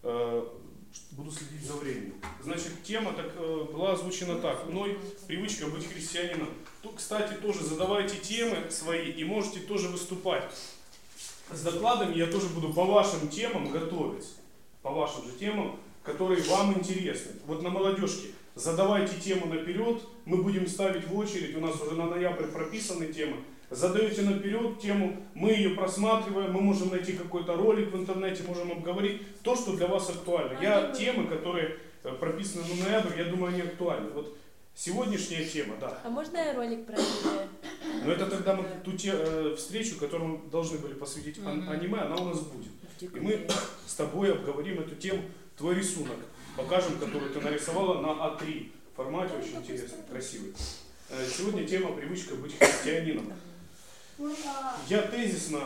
Буду следить за временем. Значит, тема была озвучена так. Мной привычка быть христианином. Тут, кстати, тоже задавайте темы свои и можете тоже выступать. С докладами я тоже буду по вашим темам готовиться. По вашим же темам, которые вам интересны. Вот на молодежке задавайте тему наперед. Мы будем ставить в очередь. У нас уже на ноябрь прописаны темы. Задаете наперед тему, мы ее просматриваем, мы можем найти какой-то ролик в интернете, можем обговорить то, что для вас актуально. Темы, которые прописаны на ноябрь, я думаю, они актуальны. Вот Сегодняшняя тема, да. А можно я ролик про аниме? Но это тогда мы ту встречу, которую мы должны были посвятить аниме, она у нас будет. И мы с тобой обговорим эту тему, твой рисунок, покажем, который ты нарисовала на А3 формате, очень интересный, красивый. Сегодня тема «Привычка быть христианином». Я тезисно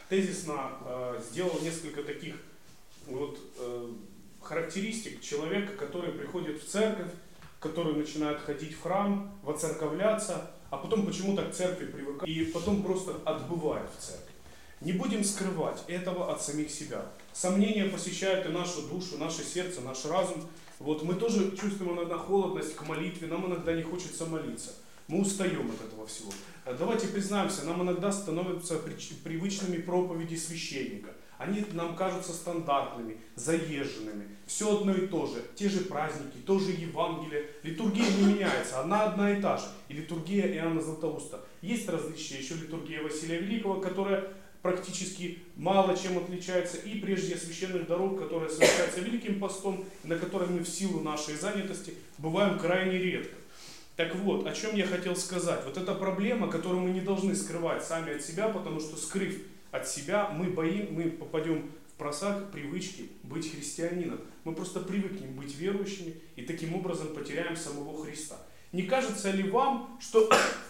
сделал несколько таких вот характеристик человека, который приходит в церковь, который начинает ходить в храм, воцерковляться, а потом почему-то к церкви привыкает и потом просто отбывает в церкви. Не будем скрывать этого от самих себя. Сомнения посещают и нашу душу, наше сердце, наш разум. Вот мы тоже чувствуем иногда холодность к молитве, нам иногда не хочется молиться. Мы устаем от этого всего. Давайте признаемся, нам иногда становятся привычными проповеди священника. Они нам кажутся стандартными, заезженными. Все одно и то же. Те же праздники, то же Евангелие. Литургия не меняется, она одна и та же. И литургия Иоанна Златоуста. Есть различия, еще литургия Василия Великого, которая практически мало чем отличается. И прежде священных даров, которые совершаются Великим постом, на которые мы в силу нашей занятости бываем крайне редко. Так вот, о чем я хотел сказать. Вот эта проблема, которую мы не должны скрывать сами от себя, потому что скрыв от себя, мы попадем в просак привычки быть христианином. Мы просто привыкнем быть верующими и таким образом потеряем самого Христа. Не кажется ли вам, что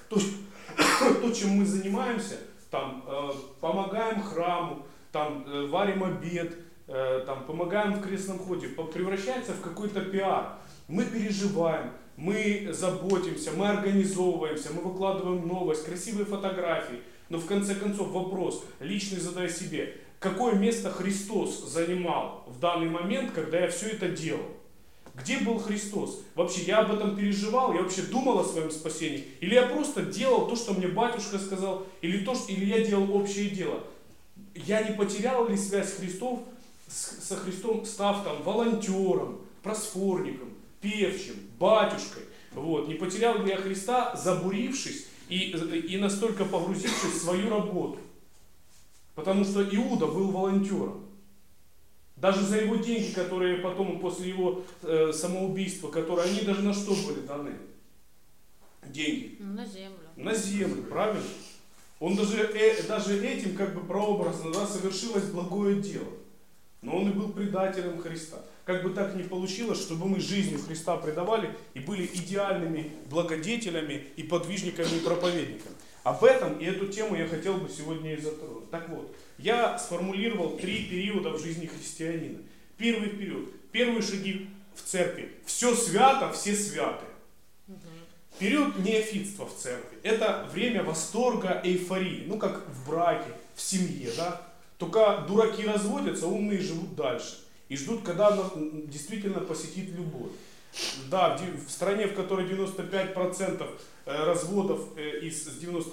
то, чем мы занимаемся, там, помогаем храму, там, варим обед, там, помогаем в крестном ходе, превращается в какой-то пиар? Мы переживаем, мы заботимся, мы организовываемся, мы выкладываем новость, красивые фотографии. Но в конце концов вопрос, личный задай себе, какое место Христос занимал в данный момент, когда я все это делал? Где был Христос? Вообще я об этом переживал, я вообще думал о своем спасении? Или я просто делал то, что мне батюшка сказал, или я делал общее дело? Я не потерял ли связь со Христом, став там волонтером, просфорником, певчим, батюшкой? Вот. Не потерял ли я Христа, забурившись и настолько погрузившись в свою работу? Потому что Иуда был волонтером. Даже за его деньги, которые потом, после его самоубийства, которые они даже на что были даны? Деньги. На землю. На землю, правильно? Он даже этим как бы прообразно, да, совершилось благое дело. Но он и был предателем Христа. Как бы так ни получилось, чтобы мы жизнью Христа предавали и были идеальными благодетелями и подвижниками и проповедниками. Об этом и эту тему я хотел бы сегодня и затронуть. Так вот, я сформулировал 3 периода в жизни христианина. Первый период, первые шаги в церкви. Все свято, все святы. Период неофитства в церкви. Это время восторга, эйфории. Ну как в браке, в семье, да. Только дураки разводятся, умные живут дальше. И ждут, когда действительно посетит любовь. Да, в стране, в которой 95% разводов из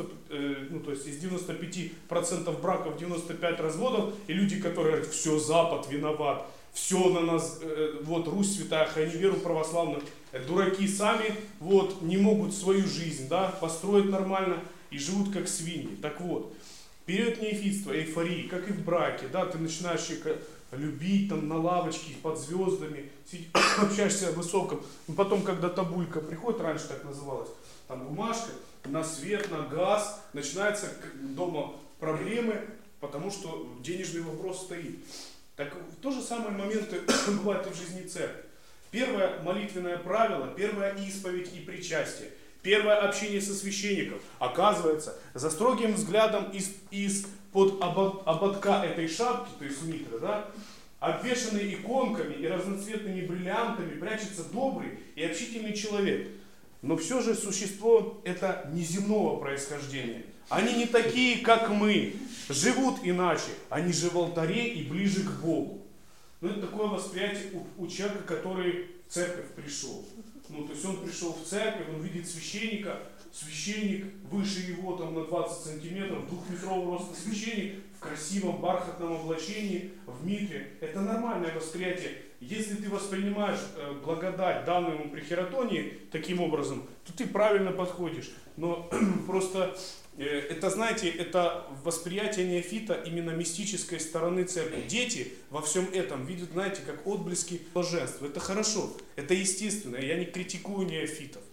95% браков 95 разводов, и люди, которые говорят, все, Запад виноват, все на нас, вот Русь святая, храни веру православную, дураки сами вот не могут свою жизнь, да, построить нормально и живут как свиньи. Так вот, период неофитства, эйфории, как и в браке, да, ты начинаешь любить там на лавочке под звездами, общаешься высоком, но потом, когда табулька приходит, раньше так называлось, там бумажка, на свет, на газ, начинаются дома проблемы, потому что денежный вопрос стоит. Так в то же самое моменты бывают и в жизни церкви. Первое молитвенное правило, первая исповедь и причастие, первое общение со священником. Оказывается, за строгим взглядом из-под ободка этой шапки, то есть митры, да, обвешанный иконками и разноцветными бриллиантами, прячется добрый и общительный человек. Но все же существо это неземного происхождения. Они не такие, как мы, живут иначе. Они же в алтаре и ближе к Богу. Ну, это такое восприятие у человека, который в церковь пришел. Ну, то есть он пришел в церковь, он видит священника, священник выше его там на 20 сантиметров, 2-метрового роста священник в красивом бархатном облачении, в митре. Это нормальное восприятие. Если ты воспринимаешь благодать, данную ему при хератонии, таким образом, то ты правильно подходишь. Но просто это, знаете, это восприятие неофита именно мистической стороны церкви. Дети во всем этом видят, знаете, как отблески блаженства. Это хорошо, это естественно, я не критикую неофитов.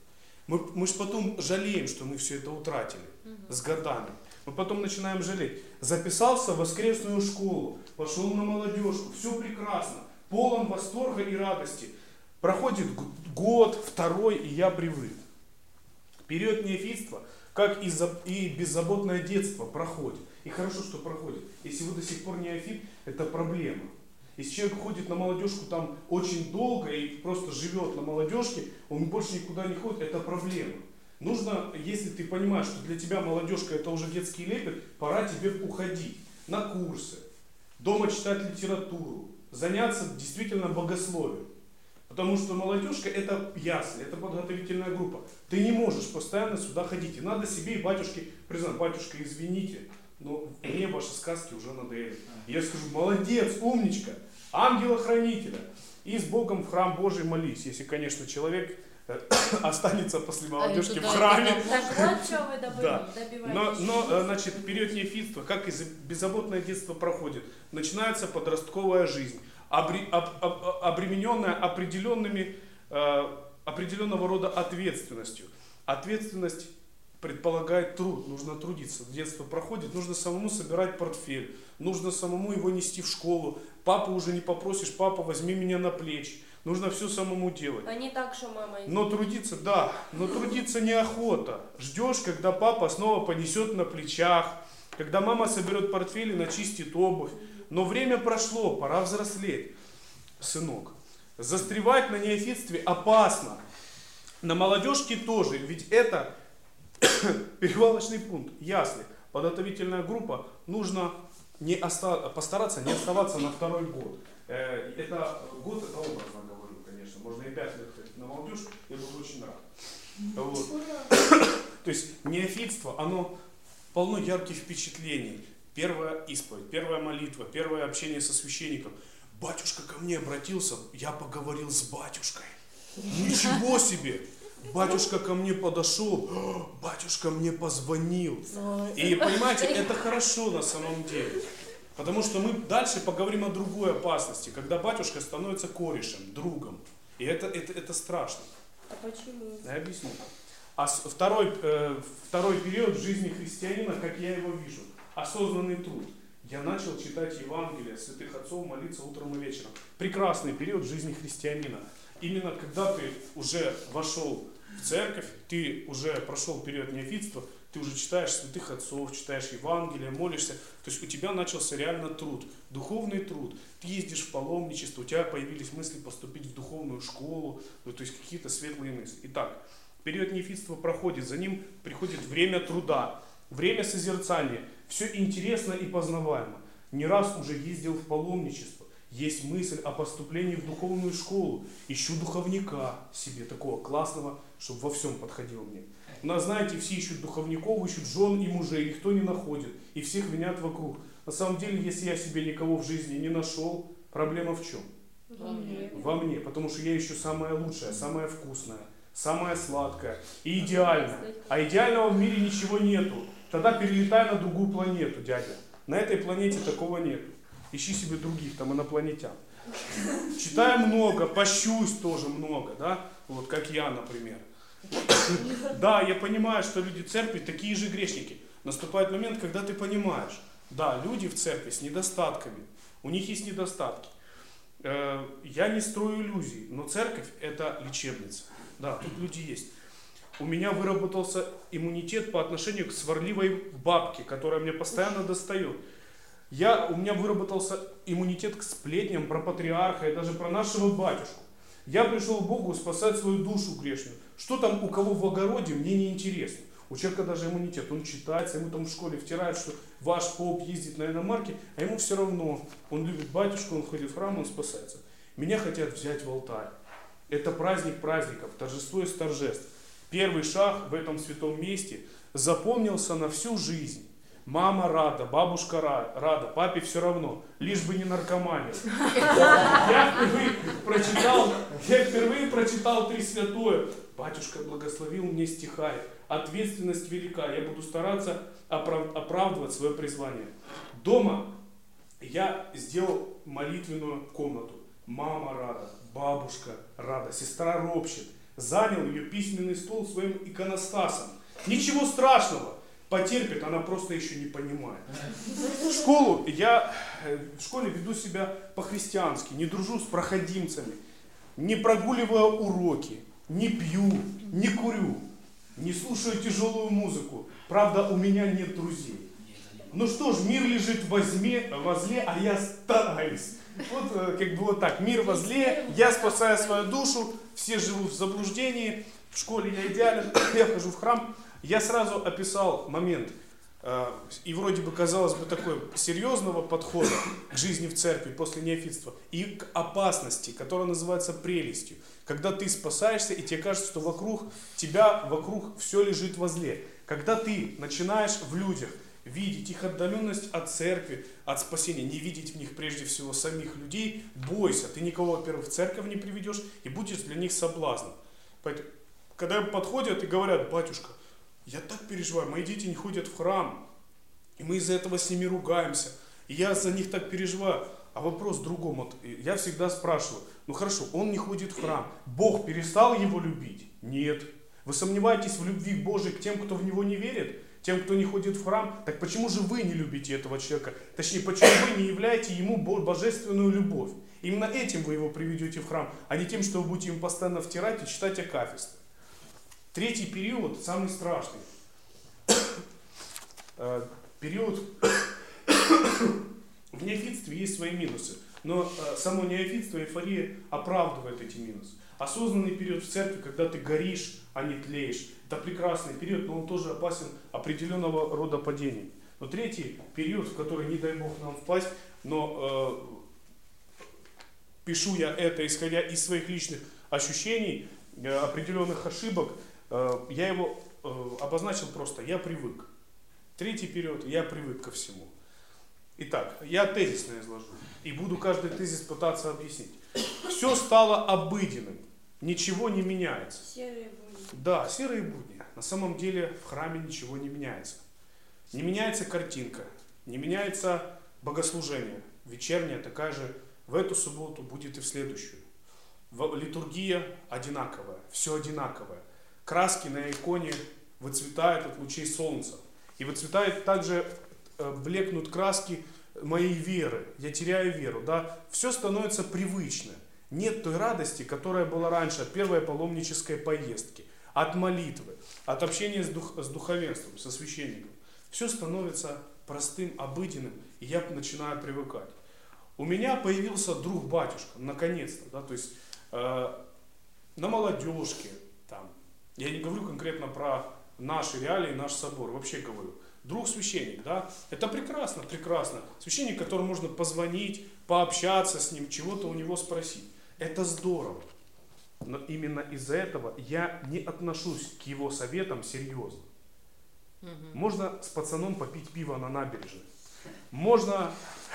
Мы же потом жалеем, что мы все это утратили с годами. Мы потом начинаем жалеть. Записался в воскресную школу, пошел на молодежку, все прекрасно, полон восторга и радости. Проходит год, второй, и я привык. Период неофитства, как и беззаботное детство, проходит. И хорошо, что проходит. Если вы до сих пор неофит, это проблема. Если человек ходит на молодежку там очень долго и просто живет на молодежке, он больше никуда не ходит, это проблема. Нужно, если ты понимаешь, что для тебя молодежка это уже детский лепет, пора тебе уходить на курсы, дома читать литературу, заняться действительно богословием. Потому что молодежка это ясли, это подготовительная группа. Ты не можешь постоянно сюда ходить. И надо себе и батюшке признать: батюшка, извините, но мне ваши сказки уже надоели. Я скажу: молодец, умничка, ангела-хранителя. И с Богом в храм Божий молись. Если, конечно, человек останется после молодежки в храме. Так вот, что вы добиваетесь. Но, значит, период неофитства, как и беззаботное детство проходит, начинается подростковая жизнь, обремененная определенного рода ответственностью. Ответственность предполагает труд, нужно трудиться. Детство проходит, нужно самому собирать портфель, нужно самому его нести в школу. Папу уже не попросишь: папа, возьми меня на плечи. Нужно все самому делать. А не так, что мама... Но трудиться, да, но трудиться неохота. Ждешь, когда папа снова понесет на плечах, когда мама соберет портфель и начистит обувь. Но время прошло, пора взрослеть, сынок. Застревать на неофитстве опасно. На молодежке тоже, ведь это перевалочный пункт, ясли, подготовительная группа. Нужно постараться не оставаться на второй год. Это год, это образно говорю, конечно. Можно и 5 лет ходить на молодежь, я буду очень рад. Вот. То есть неофитство, оно полно ярких впечатлений. Первая исповедь, первая молитва, первое общение со священником. Батюшка ко мне обратился, я поговорил с батюшкой. Ничего себе! Батюшка ко мне подошел, батюшка мне позвонил. И понимаете, это хорошо на самом деле. Потому что мы дальше поговорим о другой опасности, когда батюшка становится корешем, другом. И это страшно. А почему? Я объясню. А второй период в жизни христианина, как я его вижу, осознанный труд. Я начал читать Евангелие святых отцов, молиться утром и вечером. Прекрасный период в жизни христианина. Именно когда ты уже вошел в церковь, ты уже прошел период неофитства, ты уже читаешь святых отцов, читаешь Евангелие, молишься. То есть у тебя начался реально труд, духовный труд. Ты ездишь в паломничество, у тебя появились мысли поступить в духовную школу, то есть какие-то светлые мысли. Итак, период неофитства проходит, за ним приходит время труда, время созерцания. Все интересно и познаваемо. Не раз уже ездил в паломничество. Есть мысль о поступлении в духовную школу. Ищу духовника себе, такого классного, чтобы во всем подходил мне. У нас, знаете, все ищут духовников, ищут жен и мужей, никто не находит. И всех винят вокруг. На самом деле, если я себе никого в жизни не нашел, проблема в чем? Во мне. Потому что я ищу самое лучшее, самое вкусное, самое сладкое и идеальное. А идеального в мире ничего нету. Тогда перелетай на другую планету, дядя. На этой планете такого нет. Ищи себе других, там, инопланетян. Читаю много, пощусь тоже много, да? Вот как я, например. Да, я понимаю, что люди в церкви такие же грешники. Наступает момент, когда ты понимаешь, да, люди в церкви с недостатками. У них есть недостатки. Я не строю иллюзий, но церковь это лечебница. Да, тут люди есть. У меня выработался иммунитет по отношению к сварливой бабке, которая мне постоянно достает. У меня выработался иммунитет к сплетням про патриарха и даже про нашего батюшку. Я пришел к Богу спасать свою душу грешную. Что там у кого в огороде, мне не интересно. У человека даже иммунитет, он читается, ему там в школе втирают, что ваш поп ездит на иномарке, а ему все равно. Он любит батюшку, он ходит в храм, он спасается. Меня хотят взять в алтарь. Это праздник праздников, торжество из торжеств. Первый шаг в этом святом месте запомнился на всю жизнь. Мама рада, бабушка рада, папе все равно, лишь бы не наркоманил. Я впервые прочитал Три Святое. Батюшка благословил мне стихами. Ответственность велика, я буду стараться оправдывать свое призвание. Дома я сделал молитвенную комнату. Мама рада, бабушка рада, сестра ропщет. занял ее письменный стол своим иконостасом. Ничего страшного, потерпит, она просто еще не понимает. Я в школе веду себя по-христиански, не дружу с проходимцами, не прогуливаю уроки, не пью, не курю, не слушаю тяжелую музыку. Правда, у меня нет друзей. Ну что ж, мир лежит возле, а я стараюсь. Вот как бы вот так. Мир возле, я спасаю свою душу, все живут в заблуждении. В школе я идеален, я хожу в храм. Я сразу описал момент, и вроде бы, казалось бы, такой серьезного подхода к жизни в церкви после неофитства и к опасности, которая называется прелестью. Когда ты спасаешься, и тебе кажется, что вокруг все лежит возле. Когда ты начинаешь в людях видеть их отдаленность от церкви, от спасения, не видеть в них прежде всего самих людей, бойся, ты никого, во-первых, в церковь не приведешь и будешь для них соблазном. Поэтому, когда подходят и говорят: батюшка, я так переживаю, мои дети не ходят в храм, и мы из-за этого с ними ругаемся, и я за них так переживаю. А вопрос в другом. Вот я всегда спрашиваю: ну хорошо, он не ходит в храм, Бог перестал его любить? Нет. Вы сомневаетесь в любви Божией к тем, кто в него не верит? Тем, кто не ходит в храм? Так почему же вы не любите этого человека? Точнее, почему вы не являете ему божественную любовь? Именно этим вы его приведете в храм, а не тем, что вы будете им постоянно втирать и читать акафисты. Третий период, самый страшный. Период в неофитстве есть свои минусы, но само неофитство, эйфория оправдывает эти минусы. Осознанный период в церкви, когда ты горишь, а не тлеешь, это прекрасный период, но он тоже опасен определенного рода падений. Но третий период, в который, не дай Бог нам впасть, но пишу я это, исходя из своих личных ощущений, определенных ошибок, я его обозначил просто: я привык. Третий период: я привык ко всему. Итак, я тезисно изложу и буду каждый тезис пытаться объяснить. Все стало обыденным, ничего не меняется. Серые будни. Да, серые будни. На самом деле в храме ничего не меняется. Не меняется картинка, не меняется богослужение. Вечерняя такая же в эту субботу будет и в следующую. Литургия одинаковая, все одинаковое. Краски на иконе выцветают от лучей солнца. И выцветает также, блекнут краски моей веры. Я теряю веру. Да? Все становится привычным. Нет той радости, которая была раньше от первой паломнической поездки, от молитвы, от общения с духовенством, со священником. Все становится простым, обыденным, и я начинаю привыкать. У меня появился друг-батюшка, наконец-то. Да? То есть на молодежке, там, я не говорю конкретно про наши реалии, наш собор, вообще говорю. Друг-священник, да, это прекрасно, прекрасно. Священник, которому можно позвонить, пообщаться с ним, чего-то у него спросить. Это здорово. Но именно из-за этого я не отношусь к его советам серьезно. Можно с пацаном попить пиво на набережной. Можно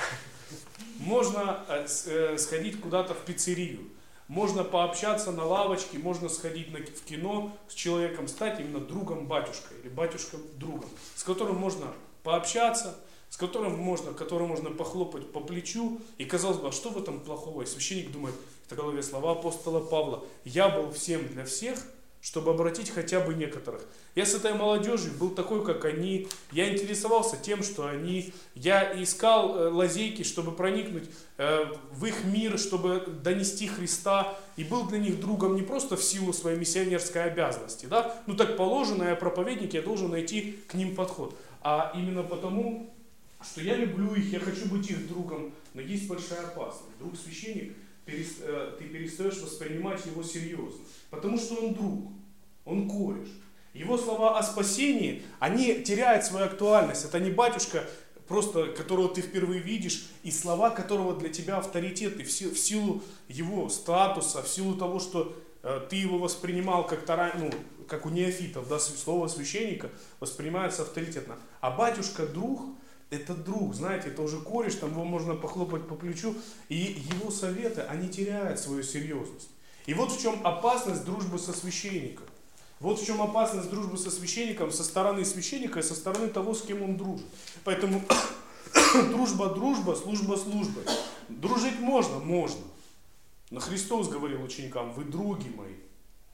сходить куда-то в пиццерию. Можно пообщаться на лавочке, можно сходить в кино с человеком, стать именно другом батюшкой или батюшком другом, с которым можно пообщаться, которому можно похлопать по плечу. И казалось бы, а что в этом плохого? И священник думает в голове слова апостола Павла: я был всем для всех, чтобы обратить хотя бы некоторых. Я с этой молодежью был такой, как они. Я интересовался тем, что они. Я искал лазейки, чтобы проникнуть в их мир, чтобы донести Христа. И был для них другом не просто в силу своей миссионерской обязанности. Да? Ну так положено, я проповедник, я должен найти к ним подход. А именно потому, что я люблю их, я хочу быть их другом. Но есть большая опасность. Друг-священник, ты перестаешь воспринимать его серьезно. Потому что он друг, он кореш. Его слова о спасении, они теряют свою актуальность. Это не батюшка, просто которого ты впервые видишь, и слова которого для тебя авторитеты в силу его статуса, в силу того, что ты его воспринимал как у неофитов, да, слово священника воспринимается авторитетно. А батюшка друг, это друг, знаете, это уже кореш, там его можно похлопать по плечу, и его советы, они теряют свою серьезность. И вот в чем опасность дружбы со священником. Вот в чем опасность дружбы со священником со стороны священника и со стороны того, с кем он дружит. Поэтому дружба, служба службой. Дружить можно. Но Христос говорил ученикам: вы други мои.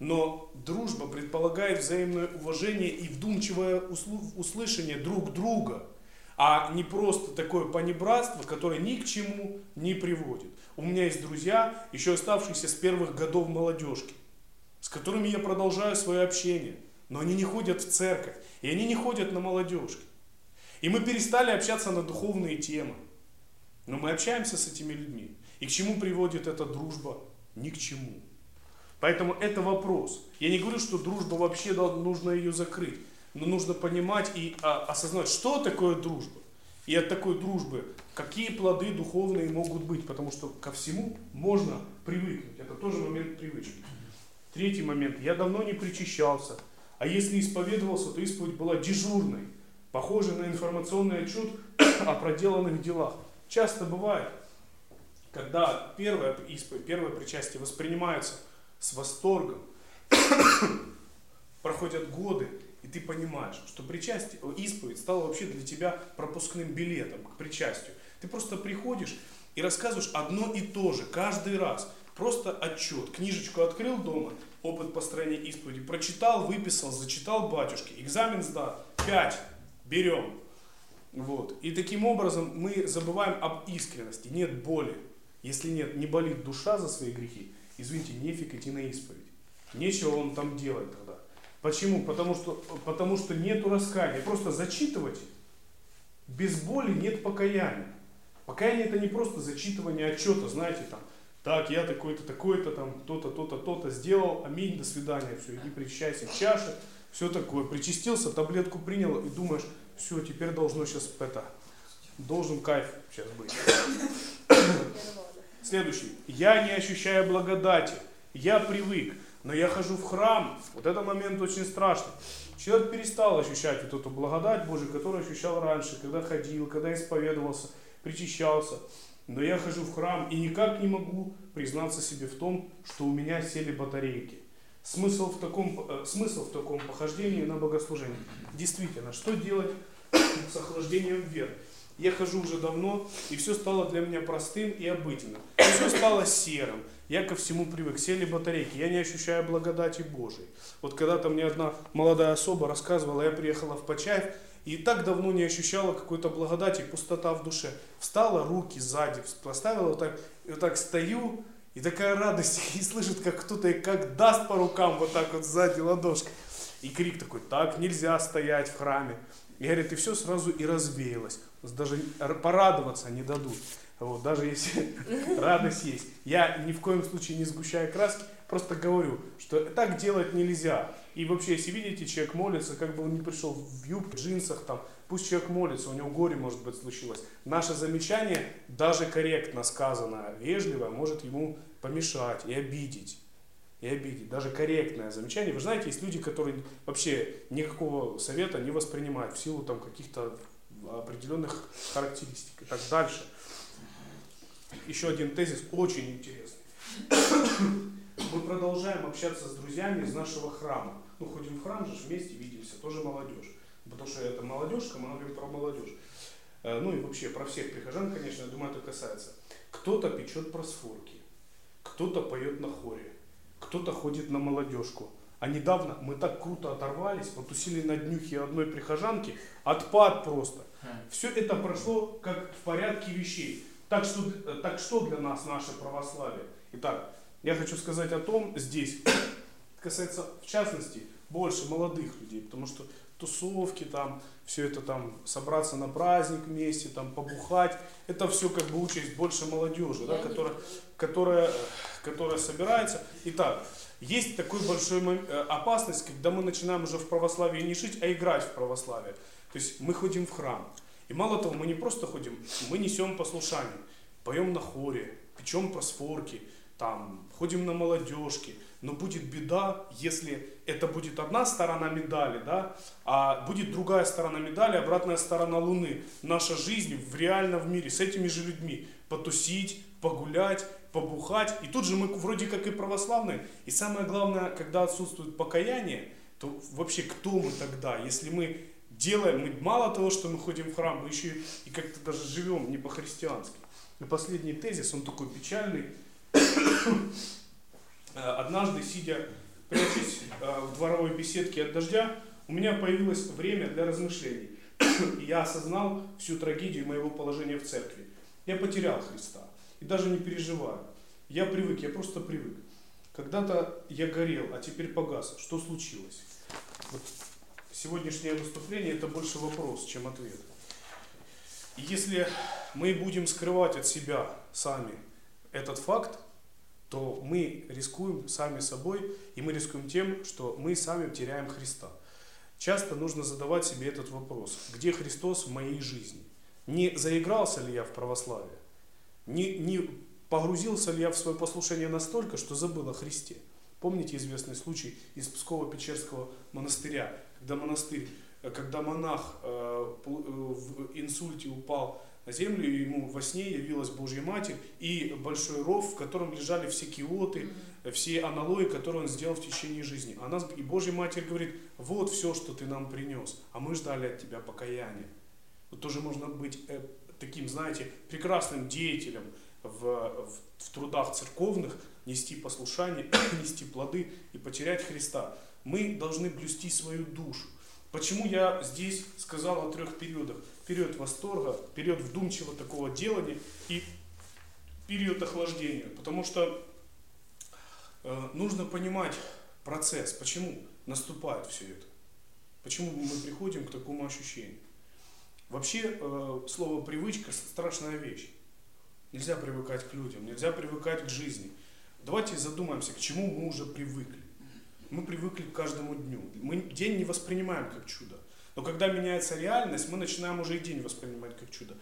Но дружба предполагает взаимное уважение и вдумчивое услышание друг друга, а не просто такое понебратство, которое ни к чему не приводит. У меня есть друзья, еще оставшиеся с первых годов молодежки, с которыми я продолжаю свое общение, но они не ходят в церковь, и они не ходят на молодежки. И мы перестали общаться на духовные темы, но мы общаемся с этими людьми. И к чему приводит эта дружба? Ни к чему. Поэтому это вопрос. Я не говорю, что дружба вообще нужно ее закрыть. Но нужно понимать и осознавать, что такое дружба. И от такой дружбы какие плоды духовные могут быть. Потому что ко всему можно привыкнуть. Это тоже момент привычки. Третий момент. Я давно не причащался. А если исповедовался, то исповедь была дежурной. Похожей на информационный отчет о проделанных делах. Часто бывает, когда первое причастие воспринимается с восторгом, проходят годы, и ты понимаешь, что исповедь стала вообще для тебя пропускным билетом к причастию. Ты просто приходишь и рассказываешь одно и то же каждый раз. Просто отчет. Книжечку открыл дома, опыт построения исповеди, прочитал, выписал, зачитал батюшке. Экзамен сдан, 5, берем. Вот. И таким образом мы забываем об искренности. Нет боли. Если не болит душа за свои грехи, извините, нефиг идти на исповедь. Нечего вам там делать тогда. Почему? Потому что нету раскаяния. Просто зачитывать без боли нет покаяния. Покаяние это не просто зачитывание отчета, знаете, там, так, я такой-то, такой-то, там, то-то, то-то, то-то сделал, аминь, до свидания, все, иди причащайся в чаше, все такое. Причастился, таблетку принял и думаешь, все, теперь должен кайф сейчас быть. Следующий. Я не ощущаю благодати. Я привык, но я хожу в храм. Вот этот момент очень страшный. Человек перестал ощущать вот эту благодать Божию, которую ощущал раньше, когда ходил, когда исповедовался, причащался. Но я хожу в храм и никак не могу признаться себе в том, что у меня сели батарейки. Смысл в таком похождении на богослужение. Действительно, что делать с охлаждением веры? Я хожу уже давно, и все стало для меня простым и обыденным. Все стало серым. Я ко всему привык. Сели батарейки. Я не ощущаю благодати Божией. Вот когда-то мне одна молодая особа рассказывала, я приехала в Почаев, и так давно не ощущала какой-то благодати, пустота в душе. Встала, руки сзади поставила, вот так стою, и такая радость, и слышит, как кто-то как даст по рукам вот так вот сзади ладошкой. И крик такой, так нельзя стоять в храме. И говорит, и все сразу и развеялось. Даже порадоваться не дадут. Вот, даже если радость есть. Я ни в коем случае не сгущаю краски, просто говорю, что так делать нельзя. И вообще, если видите, человек молится, как бы он не пришел в юбке, в джинсах, там, пусть человек молится, у него горе, может быть, случилось. Наше замечание, даже корректно сказанное, вежливое, может ему помешать и обидеть. Даже корректное замечание. Вы знаете, есть люди, которые вообще никакого совета не воспринимают в силу там каких-то определенных характеристик и так дальше. Еще один тезис очень интересный. Мы продолжаем общаться с друзьями из нашего храма. Ну, ходим в храм же, вместе видимся, тоже молодежь. Потому что это молодежка, мы говорим про молодежь. Ну и вообще про всех прихожан, конечно, я думаю, это касается. Кто-то печет просфорки, кто-то поет на хоре, кто-то ходит на молодежку. А недавно мы так круто оторвались, потусили на днюхе одной прихожанки, отпад просто. Все это прошло как в порядке вещей. Так что для нас наше православие? Итак, я хочу сказать о том здесь, касается в частности больше молодых людей, потому что тусовки там, все это там, собраться на праздник вместе, там побухать, это все как бы участь больше молодежи, да, которая собирается. Итак, есть такой большой опасность, когда мы начинаем уже в православии не жить, а играть в православие. То есть мы ходим в храм. И мало того, мы не просто ходим, мы несем послушание, поем на хоре, печем просфорки, там, ходим на молодежки. Но будет беда, если это будет одна сторона медали, да, а будет другая сторона медали, обратная сторона Луны. Наша жизнь в реальном мире с этими же людьми. Потусить, погулять, побухать. И тут же мы вроде как и православные. И самое главное, когда отсутствует покаяние, то вообще кто мы тогда, если мы мало того, что мы ходим в храм, мы еще и как-то даже живем не по-христиански. И последний тезис, он такой печальный. Однажды, сидя прячась в дворовой беседке от дождя, у меня появилось время для размышлений. И я осознал всю трагедию моего положения в церкви. Я потерял Христа. И даже не переживаю. Я привык, я просто привык. Когда-то я горел, а теперь погас. Что случилось? Вот сегодняшнее выступление это больше вопрос, чем ответ. И если мы будем скрывать от себя сами этот факт, то мы рискуем сами собой, и мы рискуем тем, что мы сами теряем Христа. Часто нужно задавать себе этот вопрос. Где Христос в моей жизни? Не заигрался ли я в православие? Не погрузился ли я в свое послушание настолько, что забыл о Христе? Помните известный случай из Псково-Печерского монастыря, когда монах в инсульте упал на землю, и ему во сне явилась Божья Матерь и большой ров, в котором лежали все киоты, все аналои, которые он сделал в течение жизни. И Божья Матерь говорит: вот все, что ты нам принес, а мы ждали от тебя покаяния. Вот тоже можно быть таким, знаете, прекрасным деятелем в трудах церковных, нести послушание, нести плоды и потерять Христа. Мы должны блюсти свою душу. Почему я здесь сказал о 3 периодах? Период восторга, период вдумчивого такого делания и период охлаждения. Потому что нужно понимать процесс, почему наступает все это. Почему мы приходим к такому ощущению. Вообще слово привычка страшная вещь. Нельзя привыкать к людям, нельзя привыкать к жизни. Давайте задумаемся, к чему мы уже привыкли. Мы привыкли к каждому дню. Мы день не воспринимаем как чудо. Но когда меняется реальность, мы начинаем уже и день воспринимать как чудо.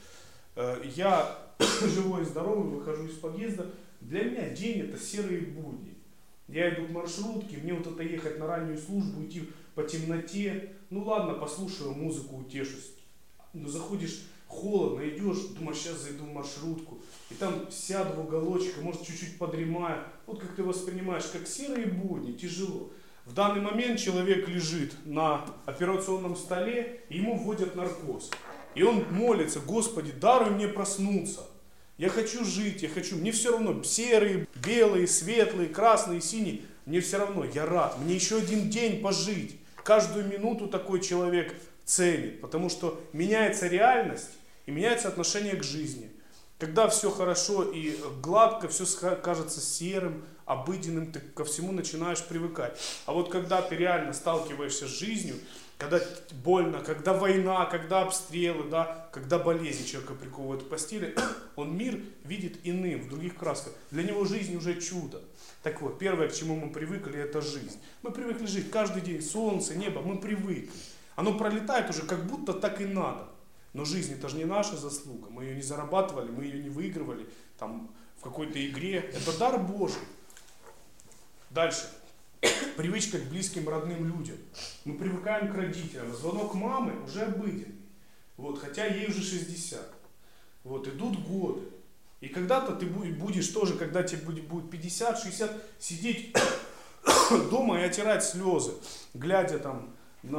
Я живой и здоровый, выхожу из подъезда. Для меня день это серые будни. Я иду к маршрутке, мне вот это ехать на раннюю службу, идти по темноте. Ну ладно, послушаю музыку, утешусь. Но заходишь, холодно, идешь, думаешь, сейчас зайду в маршрутку. И там сяду в уголочек, может чуть-чуть подремаю. Вот как ты воспринимаешь, как серые будни, тяжело. В данный момент человек лежит на операционном столе, и ему вводят наркоз. И он молится: Господи, даруй мне проснуться. Я хочу жить, мне все равно, серые, белые, светлые, красные, синие. Мне все равно, я рад, мне еще один день пожить. Каждую минуту такой человек ценит, потому что меняется реальность и меняется отношение к жизни. Когда все хорошо и гладко, все кажется серым, обыденным, ты ко всему начинаешь привыкать. А вот когда ты реально сталкиваешься с жизнью, когда больно, когда война, когда обстрелы, да, когда болезни человека приковывают к постели, он мир видит иным, в других красках. Для него жизнь уже чудо. Так вот, первое, к чему мы привыкли, это жизнь. Мы привыкли жить каждый день, солнце, небо, мы привыкли. Оно пролетает уже как будто так и надо. Но жизнь это же не наша заслуга. Мы ее не зарабатывали, мы ее не выигрывали там, в какой-то игре. Это дар Божий. Дальше. Привычка к близким, родным людям. Мы привыкаем к родителям. Звонок мамы уже обыденный. Вот, хотя ей уже 60. Вот, идут годы. И когда-то ты будешь тоже, когда тебе будет 50-60, сидеть дома и отирать слезы, глядя там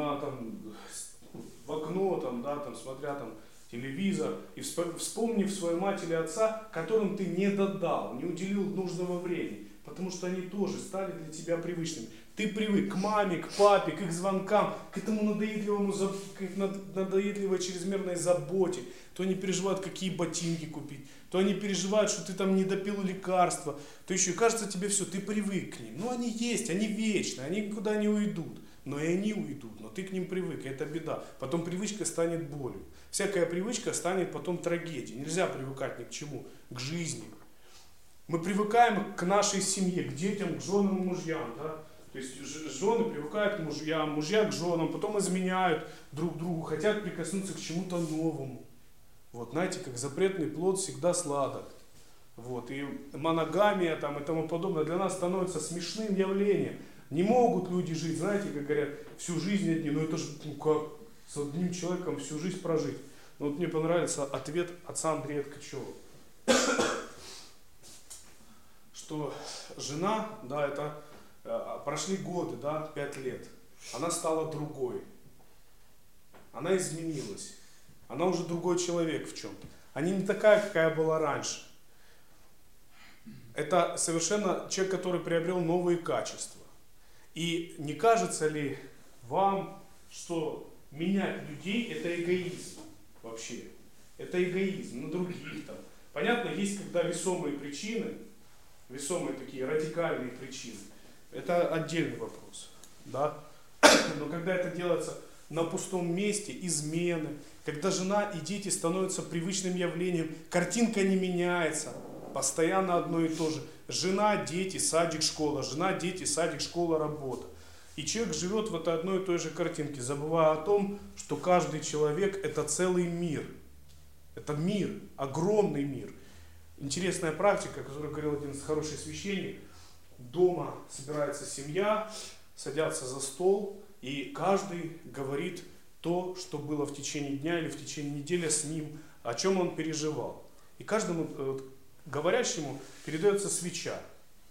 в окно, смотря телевизор, и вспомнив свою мать или отца, которым ты не додал, не уделил нужного времени, потому что они тоже стали для тебя привычными. Ты привык к маме, к папе, к их звонкам, к этому надоедливой чрезмерной заботе. То они переживают, какие ботинки купить, то они переживают, что ты там не допил лекарства, то еще и кажется тебе все, ты привык к ним. Но они есть, они вечны, они никуда не уйдут. Но и они уйдут, но ты к ним привык, и это беда. Потом привычка станет болью. Всякая привычка станет потом трагедией. Нельзя привыкать ни к чему, к жизни. Мы привыкаем к нашей семье, к детям, к женам и мужьям. Да? То есть жены привыкают к мужьям, мужья к женам, потом изменяют друг другу, хотят прикоснуться к чему-то новому. Вот, знаете, как запретный плод всегда сладок. Вот, и моногамия там, и тому подобное для нас становится смешным явлением. Не могут люди жить, знаете, как говорят, всю жизнь одни. Ну это же, как с одним человеком всю жизнь прожить. Но вот мне понравился ответ отца Андрея Ткачева. Что жена, да, это прошли годы, да, 5 лет. Она стала другой. Она изменилась. Она уже другой человек в чем-то. Она не такая, какая была раньше. Это совершенно человек, который приобрел новые качества. И не кажется ли вам, что менять людей это эгоизм вообще? Это эгоизм на других там. Понятно, есть когда весомые причины, весомые такие радикальные причины. Это отдельный вопрос. Да? Но когда это делается на пустом месте, измены, когда жена и дети становятся привычным явлением, картинка не меняется, постоянно одно и то же. Жена, дети, садик, школа, жена, дети, садик, школа, работа. И человек живет в этой одной и той же картинке, забывая о том, что каждый человек это целый мир. Это мир, огромный мир. Интересная практика, о которой говорил один хороший священник. Дома собирается семья, садятся за стол, и каждый говорит то, что было в течение дня или в течение недели с ним, о чем он переживал. И каждому говорящему передается свеча.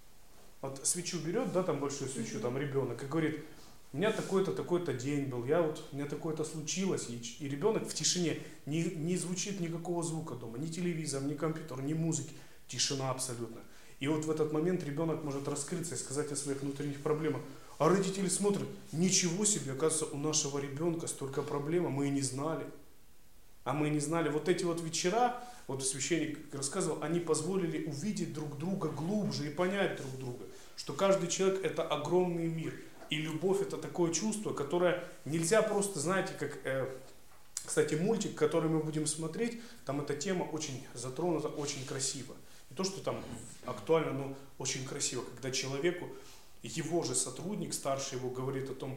Вот свечу берет, да, там большую свечу, там ребенок, и говорит: у меня такой-то, такой-то день был, у меня такое-то случилось, и ребенок в тишине, не звучит никакого звука дома, ни телевизор, ни компьютер, ни музыки, тишина абсолютно. И вот в этот момент ребенок может раскрыться и сказать о своих внутренних проблемах. А родители смотрят: ничего себе, оказывается, у нашего ребенка столько проблем, а мы и не знали. А мы не знали. Вот эти вот вечера, вот священник рассказывал, они позволили увидеть друг друга глубже и понять друг друга, что каждый человек это огромный мир. И любовь это такое чувство, которое нельзя просто, знаете, как, кстати, мультик, который мы будем смотреть, там эта тема очень затронута, очень красиво. Не то, что там актуально, но очень красиво, когда человеку, его же сотрудник, старший его, говорит о том: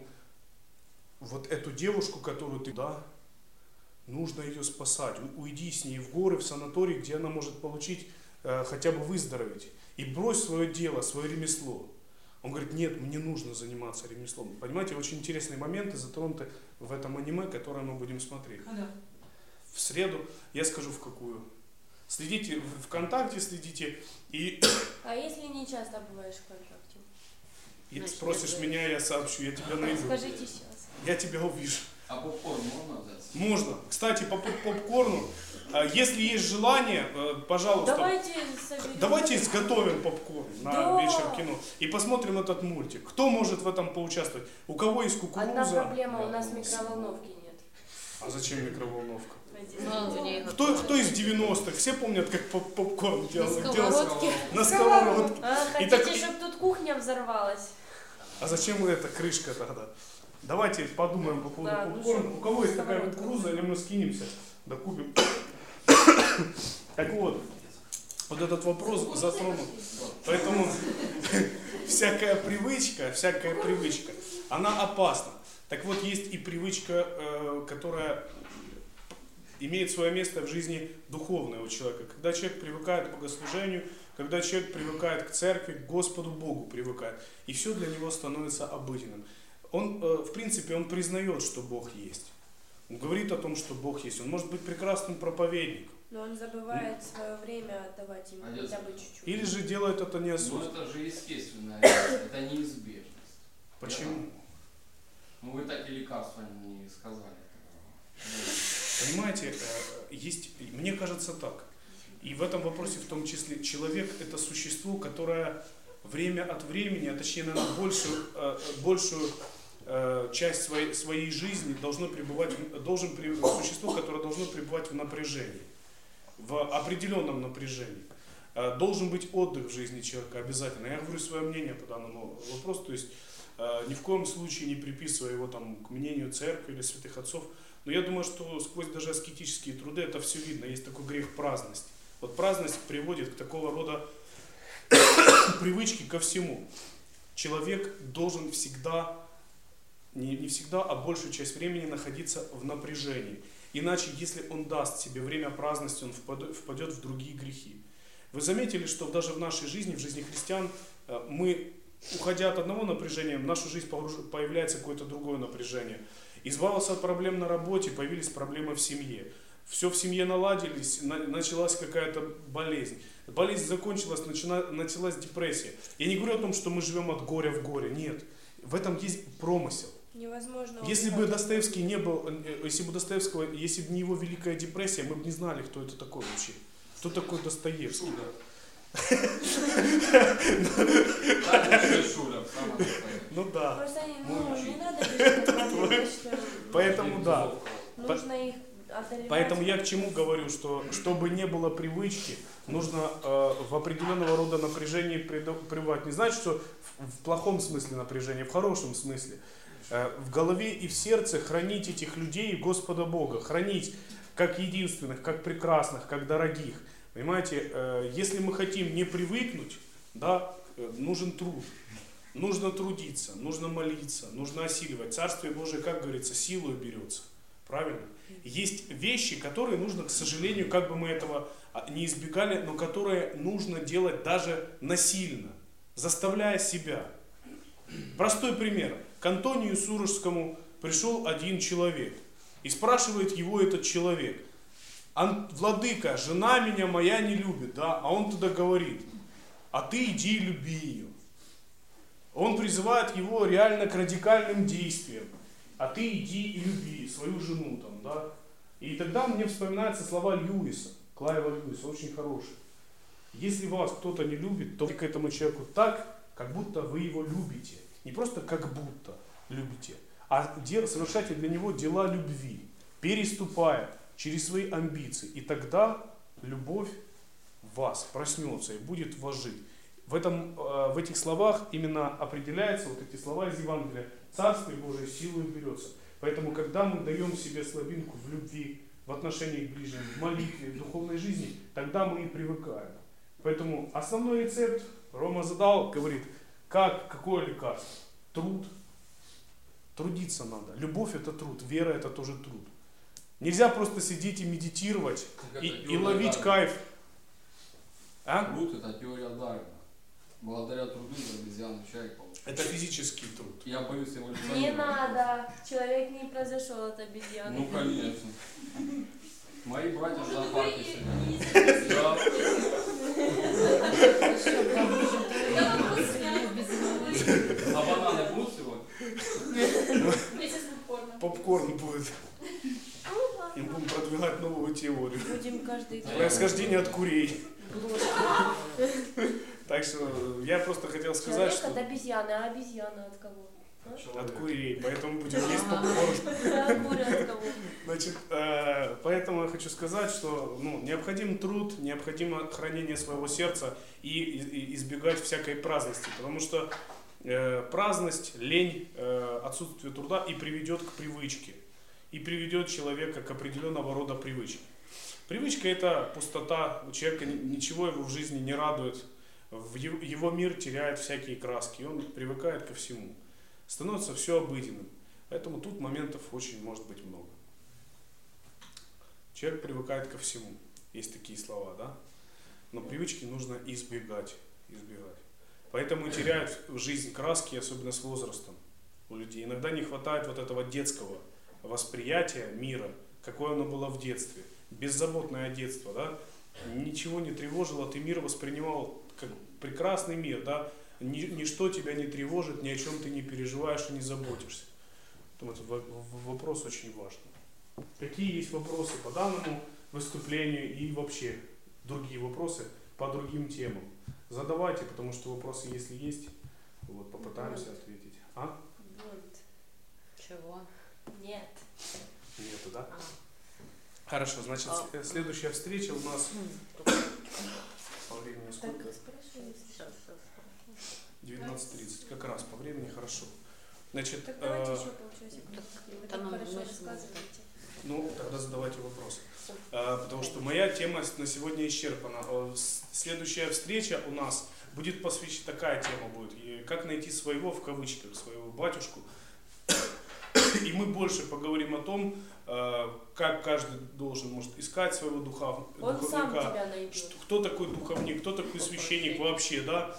вот эту девушку, которую ты, да, нужно ее спасать, уйди с ней в горы, в санаторий, где она может получить, хотя бы выздороветь, и брось свое дело, свое ремесло. Он говорит: нет, мне нужно заниматься ремеслом. Понимаете, очень интересные моменты затронуты в этом аниме, которое мы будем смотреть. В среду, я скажу в какую. Следите в ВКонтакте, следите. И... А если не часто бываешь в ВКонтакте? Если спросишь меня, я сообщу, я тебя найду. Скажите сейчас. Я тебя увижу. А попкорн можно взять? Можно. Кстати, по попкорну, если есть желание, пожалуйста, давайте изготовим попкорн на вечер кино и посмотрим этот мультик. Кто может в этом поучаствовать? У кого есть кукуруза? Одна проблема, у нас микроволновки нет. А зачем микроволновка? Кто из 90-х? Все помнят, как попкорн делали? На сковородке. Хотите, чтобы тут кухня взорвалась? А зачем это крышка тогда? Давайте подумаем по поводу попкорна. У кого есть такая кукуруза, или мы скинемся, да купим. Так вот этот вопрос затронут. Поэтому всякая привычка, она опасна. Так вот, есть и привычка, которая имеет свое место в жизни духовного человека. Когда человек привыкает к богослужению, когда человек привыкает к церкви, к Господу Богу привыкает, и все для него становится обыденным. Он, в принципе, он признает, что Бог есть. Он говорит о том, что Бог есть. Он может быть прекрасным проповедником. Но он забывает свое время отдавать ему хотя бы чуть-чуть. Или же делает это неосознанно. Ну это же естественная вещь, это неизбежность. Почему? Ну вы так и лекарства не сказали. Понимаете, есть, мне кажется так. И в этом вопросе в том числе человек это существо, которое время от времени, а точнее, наверное, большую часть своей жизни существо, которое должно пребывать в напряжении, в определенном напряжении. Должен быть отдых в жизни человека обязательно. Я говорю свое мнение по данному вопросу, то есть ни в коем случае не приписывая его там, к мнению церкви или святых отцов. Но я думаю, что сквозь даже аскетические труды это все видно. Есть такой грех праздности. Вот праздность приводит к такого рода привычке ко всему. Человек должен всегда, не всегда, а большую часть времени находиться в напряжении. Иначе, если он даст себе время праздности, он впадет в другие грехи. Вы заметили, что даже в нашей жизни, в жизни христиан, мы, уходя от одного напряжения, в нашу жизнь появляется какое-то другое напряжение. Избавился от проблем на работе, появились проблемы в семье. Все в семье наладились, началась какая-то болезнь. Болезнь закончилась, началась депрессия. Я не говорю о том, что мы живем от горя в горе. Нет. В этом есть промысел. Невозможно. Если бы Достоевский не был, если бы не его Великая депрессия, мы бы не знали, кто это такой вообще. Кто такой Достоевский. Ну да. Просто не надо бежать, Поэтому да. нужно их одолевать. Поэтому я к чему говорю, что чтобы не было привычки, нужно в определенного рода напряжении пребывать. Не значит, что в плохом смысле напряжения, в хорошем смысле. В голове и в сердце хранить этих людей Господа Бога. Хранить как единственных, как прекрасных, как дорогих. Понимаете, если мы хотим не привыкнуть, да, нужен труд. Нужно трудиться, нужно молиться, нужно осиливать. Царствие Божие, как говорится, силой берется. Правильно? Есть вещи, которые нужно, к сожалению, как бы мы этого не избегали, но которые нужно делать даже насильно, заставляя себя. Простой пример. К Антонию Сурожскому пришел один человек и спрашивает его этот человек: «Владыка, жена меня моя не любит», да? А он тогда говорит: «А ты иди и люби ее». Он призывает его реально к радикальным действиям. «А ты иди и люби свою жену», там, да? И тогда мне вспоминаются слова Льюиса, Клайва Льюиса, очень хорошие. Если вас кто-то не любит, то к этому человеку так, как будто вы его любите. Не просто как будто любите, а совершайте для него дела любви, переступая через свои амбиции. И тогда любовь в вас проснется и будет в вас жить. В этих словах именно определяется, вот эти слова из Евангелия: Царствие Божие силой берется. Поэтому, когда мы даем себе слабинку в любви, в отношении к ближним, в молитве, в духовной жизни, тогда мы и привыкаем. Поэтому основной рецепт Рома задал, говорит, какое лекарство? Труд. Трудиться надо. Любовь — это труд, вера — это тоже труд. Нельзя просто сидеть и медитировать, и ловить кайф. А? Труд — это теория Дарвина. Благодаря труду из обезьяны человек получил. Это физический труд. Я боюсь эволюционировать. Не надо. Человек не произошел от обезьяны. Ну, конечно. Мои братья в зоопарке вы сидят. Да. А бананы будут сегодня? Вместе с попкорном. Попкорн будет. И будем продвигать новую теорию. Будем каждый день. Происхождение от курей. Так что я просто хотел сказать, Человек что от обезьяны, а обезьяна от кого? от курей, поэтому будем есть попкорн. А куры от кого? Значит, поэтому я хочу сказать, что необходим труд, необходимо хранение своего сердца и избегать всякой праздности, потому что праздность, лень, отсутствие труда и приведет к привычке, и приведет человека к определенного рода привычке. Привычка — это пустота, у человека ничего его в жизни не радует, его мир теряет всякие краски, и он привыкает ко всему. Становится все обыденным. Поэтому тут моментов очень может быть много. Человек привыкает ко всему. Есть такие слова, да? Но привычки нужно избегать. Поэтому теряют жизнь краски, особенно с возрастом у людей. Иногда не хватает вот этого детского восприятия мира, какое оно было в детстве. Беззаботное детство, да? Ничего не тревожило, ты мир воспринимал как прекрасный мир, да? Ничто тебя не тревожит, ни о чем ты не переживаешь и не заботишься. Поэтому этот вопрос очень важный. Какие есть вопросы по данному выступлению и вообще другие вопросы по другим темам? Задавайте, потому что вопросы, если есть, попытаемся ответить. А? Чего? Нет. Нету, да? Хорошо, значит, следующая встреча у нас по времени сколько? 19:30, как раз по времени хорошо. Значит, Так давайте еще полчасика. Вы так хорошо рассказываете. Тогда задавайте вопросы. Потому что моя тема на сегодня исчерпана. Следующая встреча у нас будет посвящена, такая тема будет, как найти своего, в кавычках, своего батюшку. И мы больше поговорим о том, как каждый должен искать своего духовника. Он сам тебя найдет. Кто такой духовник, кто такой священник вообще, да?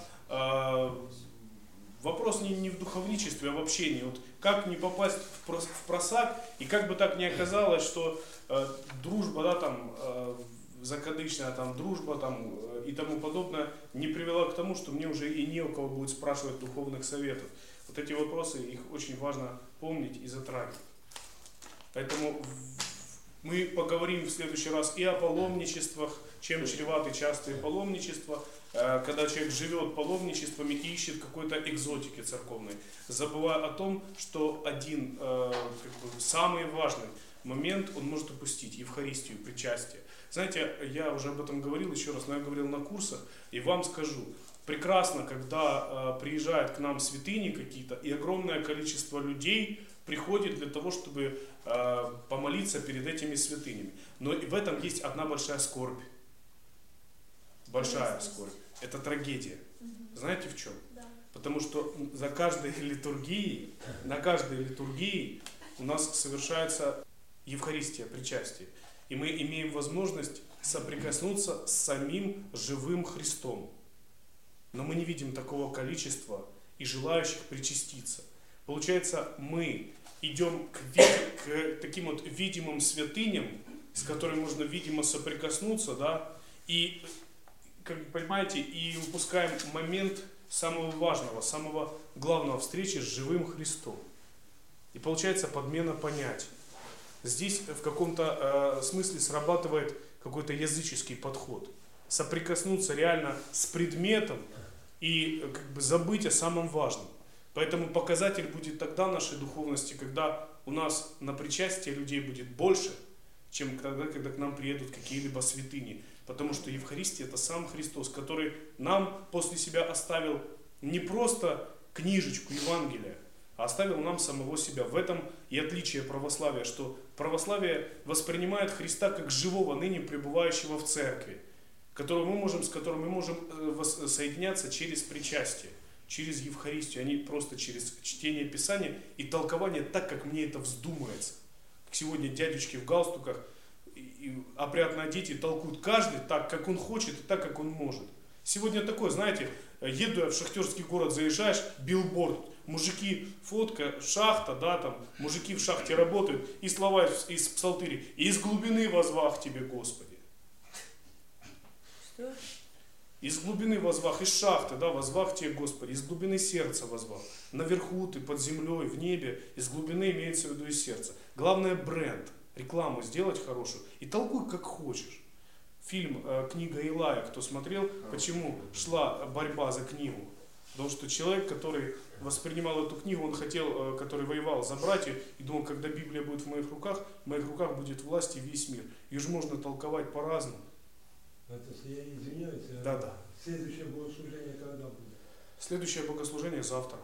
Вопрос не в духовничестве, а в общении. Вот как не попасть в просак, и как бы так ни оказалось, что дружба, да, там, закадычная там, дружба там, и тому подобное не привела к тому, что мне уже и не у кого будет спрашивать духовных советов. Вот эти вопросы, их очень важно помнить и затрагивать. Поэтому Мы поговорим в следующий раз и о паломничествах, чем чреваты частые паломничества, когда человек живет паломничествами и ищет какой-то экзотики церковной, забывая о том, что один самый важный момент он может упустить — Евхаристию, причастие. Знаете, я уже об этом говорил еще раз, но я говорил на курсах, и вам скажу, прекрасно, когда приезжают к нам святыни какие-то, и огромное количество людей приходит для того, чтобы помолиться перед этими святынями. Но и в этом есть одна большая скорбь. Большая скорбь. Это трагедия. Знаете в чем? Потому что на каждой литургии у нас совершается Евхаристия, причастие. И мы имеем возможность соприкоснуться с самим живым Христом. Но мы не видим такого количества и желающих причаститься. Получается, мы идем к таким вот видимым святыням, с которыми можно видимо соприкоснуться, да, и, как вы понимаете, и упускаем момент самого важного, самого главного — встречи с живым Христом. И получается подмена понятий. Здесь в каком-то смысле срабатывает какой-то языческий подход. Соприкоснуться реально с предметом и забыть о самом важном. Поэтому показатель будет тогда нашей духовности, когда у нас на причастие людей будет больше, чем тогда, когда к нам приедут какие-либо святыни. Потому что Евхаристия — это сам Христос, который нам после себя оставил не просто книжечку Евангелия, а оставил нам самого себя. В этом и отличие православия, что православие воспринимает Христа как живого, ныне пребывающего в церкви, с которым мы можем соединяться через причастие, через Евхаристию, а не просто через чтение Писания и толкование так, как мне это вздумается. Как сегодня дядечки в галстуках и опрятно одети толкуют каждый так, как он хочет и так, как он может. Сегодня такое, знаете, еду я в шахтерский город, заезжаешь, билборд, мужики, фотка, шахта, да, там, мужики в шахте работают, и слова из псалтыри: «Из глубины возвах тебе, Господи». Что? Из глубины возвах, из шахты, да, возвах тебе, Господи, из глубины сердца возвах. Наверху ты, под землей, в небе, из глубины имеется в виду из сердца. Главное — бренд, рекламу сделать хорошую и толкуй как хочешь. Фильм «Книга Илая», кто смотрел, почему шла борьба за книгу? Потому что человек, который воспринимал эту книгу, он хотел, который воевал за братьев, и думал, когда Библия будет в моих руках будет власть и весь мир. Ее же можно толковать по-разному. Я извиняюсь, Да. Следующее богослужение когда будет? Следующее богослужение завтра.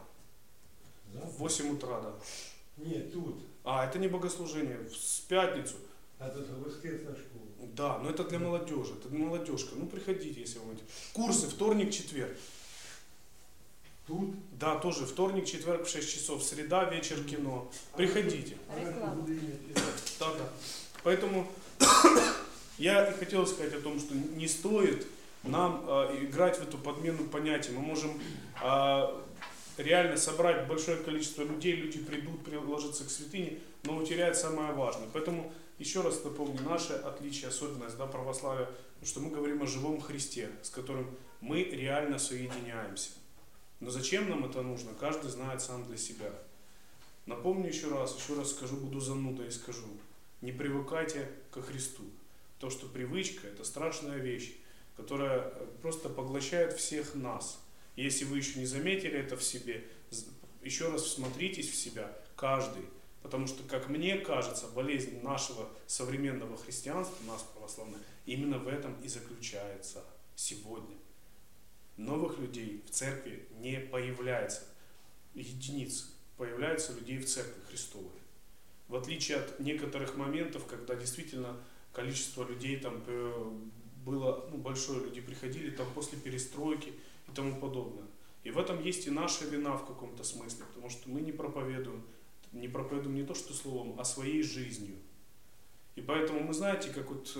В 8 утра, да. Нет, тут. Это не богослужение, в пятницу. Это воскресная школа. Да, но это для молодежи, это молодежка. Ну, приходите, если вы хотите. Курсы вторник, четверг. Тут? Да, тоже вторник, четверг в 6 часов, среда, вечер, кино. Приходите. Реклама. Да. Поэтому я и хотел сказать о том, что не стоит нам играть в эту подмену понятий. Мы можем реально собрать большое количество людей, люди придут, приложиться к святыне, но утеряют самое важное. Поэтому еще раз напомню, наше отличие, особенность, да, православия, что мы говорим о живом Христе, с которым мы реально соединяемся. Но зачем нам это нужно, каждый знает сам для себя. Напомню еще раз скажу, буду занудой и скажу: не привыкайте ко Христу. То, что привычка — это страшная вещь, которая просто поглощает всех нас. Если вы еще не заметили это в себе, еще раз всмотритесь в себя, каждый. Потому что, как мне кажется, болезнь нашего современного христианства, нас православных, именно в этом и заключается сегодня. Новых людей в церкви не появляется, единиц появляются людей в церкви Христовой. В отличие от некоторых моментов, когда действительно количество людей там было большое, люди приходили там после перестройки и тому подобное. И в этом есть и наша вина в каком-то смысле, потому что мы не проповедуем не то что словом, а своей жизнью. И поэтому мы, знаете, как вот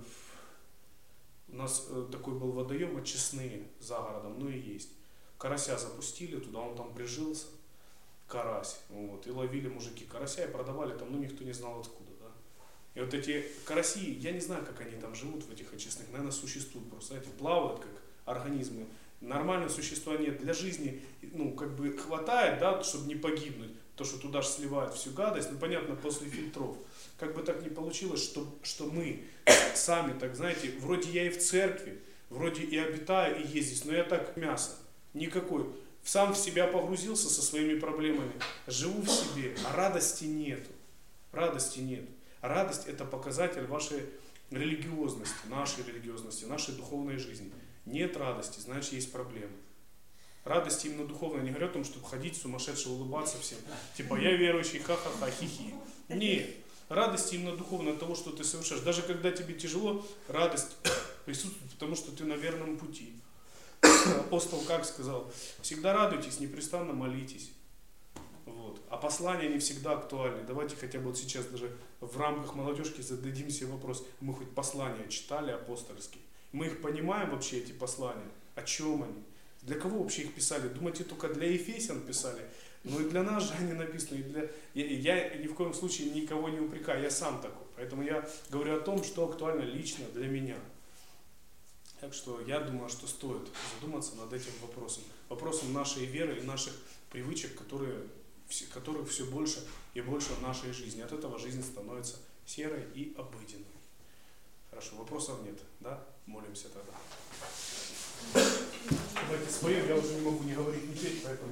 у нас такой был водоем Очистные за городом, ну и есть. Карася запустили туда, он там прижился, карась, вот, и ловили мужики карася и продавали там, никто не знал откуда, да. И вот эти караси, я не знаю, как они там живут в этих очистных, наверное, существуют просто, знаете, плавают как организмы нормального существования для жизни, ну, как бы хватает, да, чтобы не погибнуть, то, что туда же сливают всю гадость, ну, понятно, после фильтров. Как бы так ни получилось, что мы сами, так знаете, вроде я и в церкви, вроде и обитаю, и есть здесь, но я так мясо, никакой. Сам в себя погрузился со своими проблемами, живу в себе, а радости нету. Радости нет. Радость — это показатель вашей религиозности, нашей духовной жизни. Нет радости, значит есть проблемы. Радость именно духовная, не говорю о том, чтобы ходить сумасшедше, улыбаться всем. Типа я верующий, ха-ха-ха, хихи. Нет. Радость именно духовная от того, что ты совершаешь. Даже когда тебе тяжело, радость присутствует, потому что ты на верном пути. Апостол как сказал? Всегда радуйтесь, непрестанно молитесь. Вот. А послания не всегда актуальны. Давайте хотя бы вот сейчас даже в рамках молодежки зададим себе вопрос. Мы хоть послания читали апостольские? Мы их понимаем вообще, эти послания? О чем они? Для кого вообще их писали? Думаете, только для ефесян писали? Ну и для нас же они написаны. Я ни в коем случае никого не упрекаю, я сам такой. Поэтому я говорю о том, что актуально лично для меня. Так что я думаю, что стоит задуматься над этим вопросом. Вопросом нашей веры и наших привычек, которых все больше и больше в нашей жизни. От этого жизнь становится серой и обыденной. Хорошо, вопросов нет, да? Молимся тогда. Давайте споем, я уже не могу не говорить, не петь, поэтому...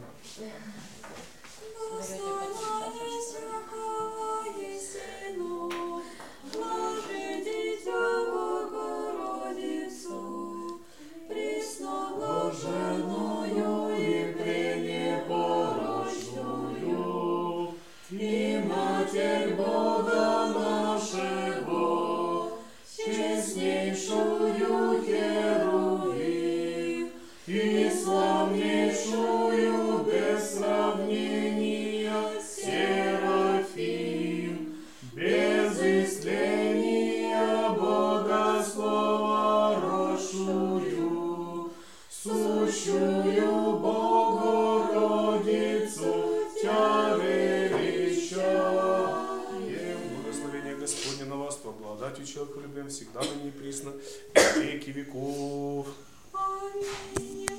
и Матерь Бога нашего, честнейшую Херувим, и славнейшую без сравнения Серафим, без истления Бога Слова росшую, сущую Богородицу Тя величаем. Благословение Господне на вас, по благодати человека любим всегда, ныне и присно, и веки веков. Аминь.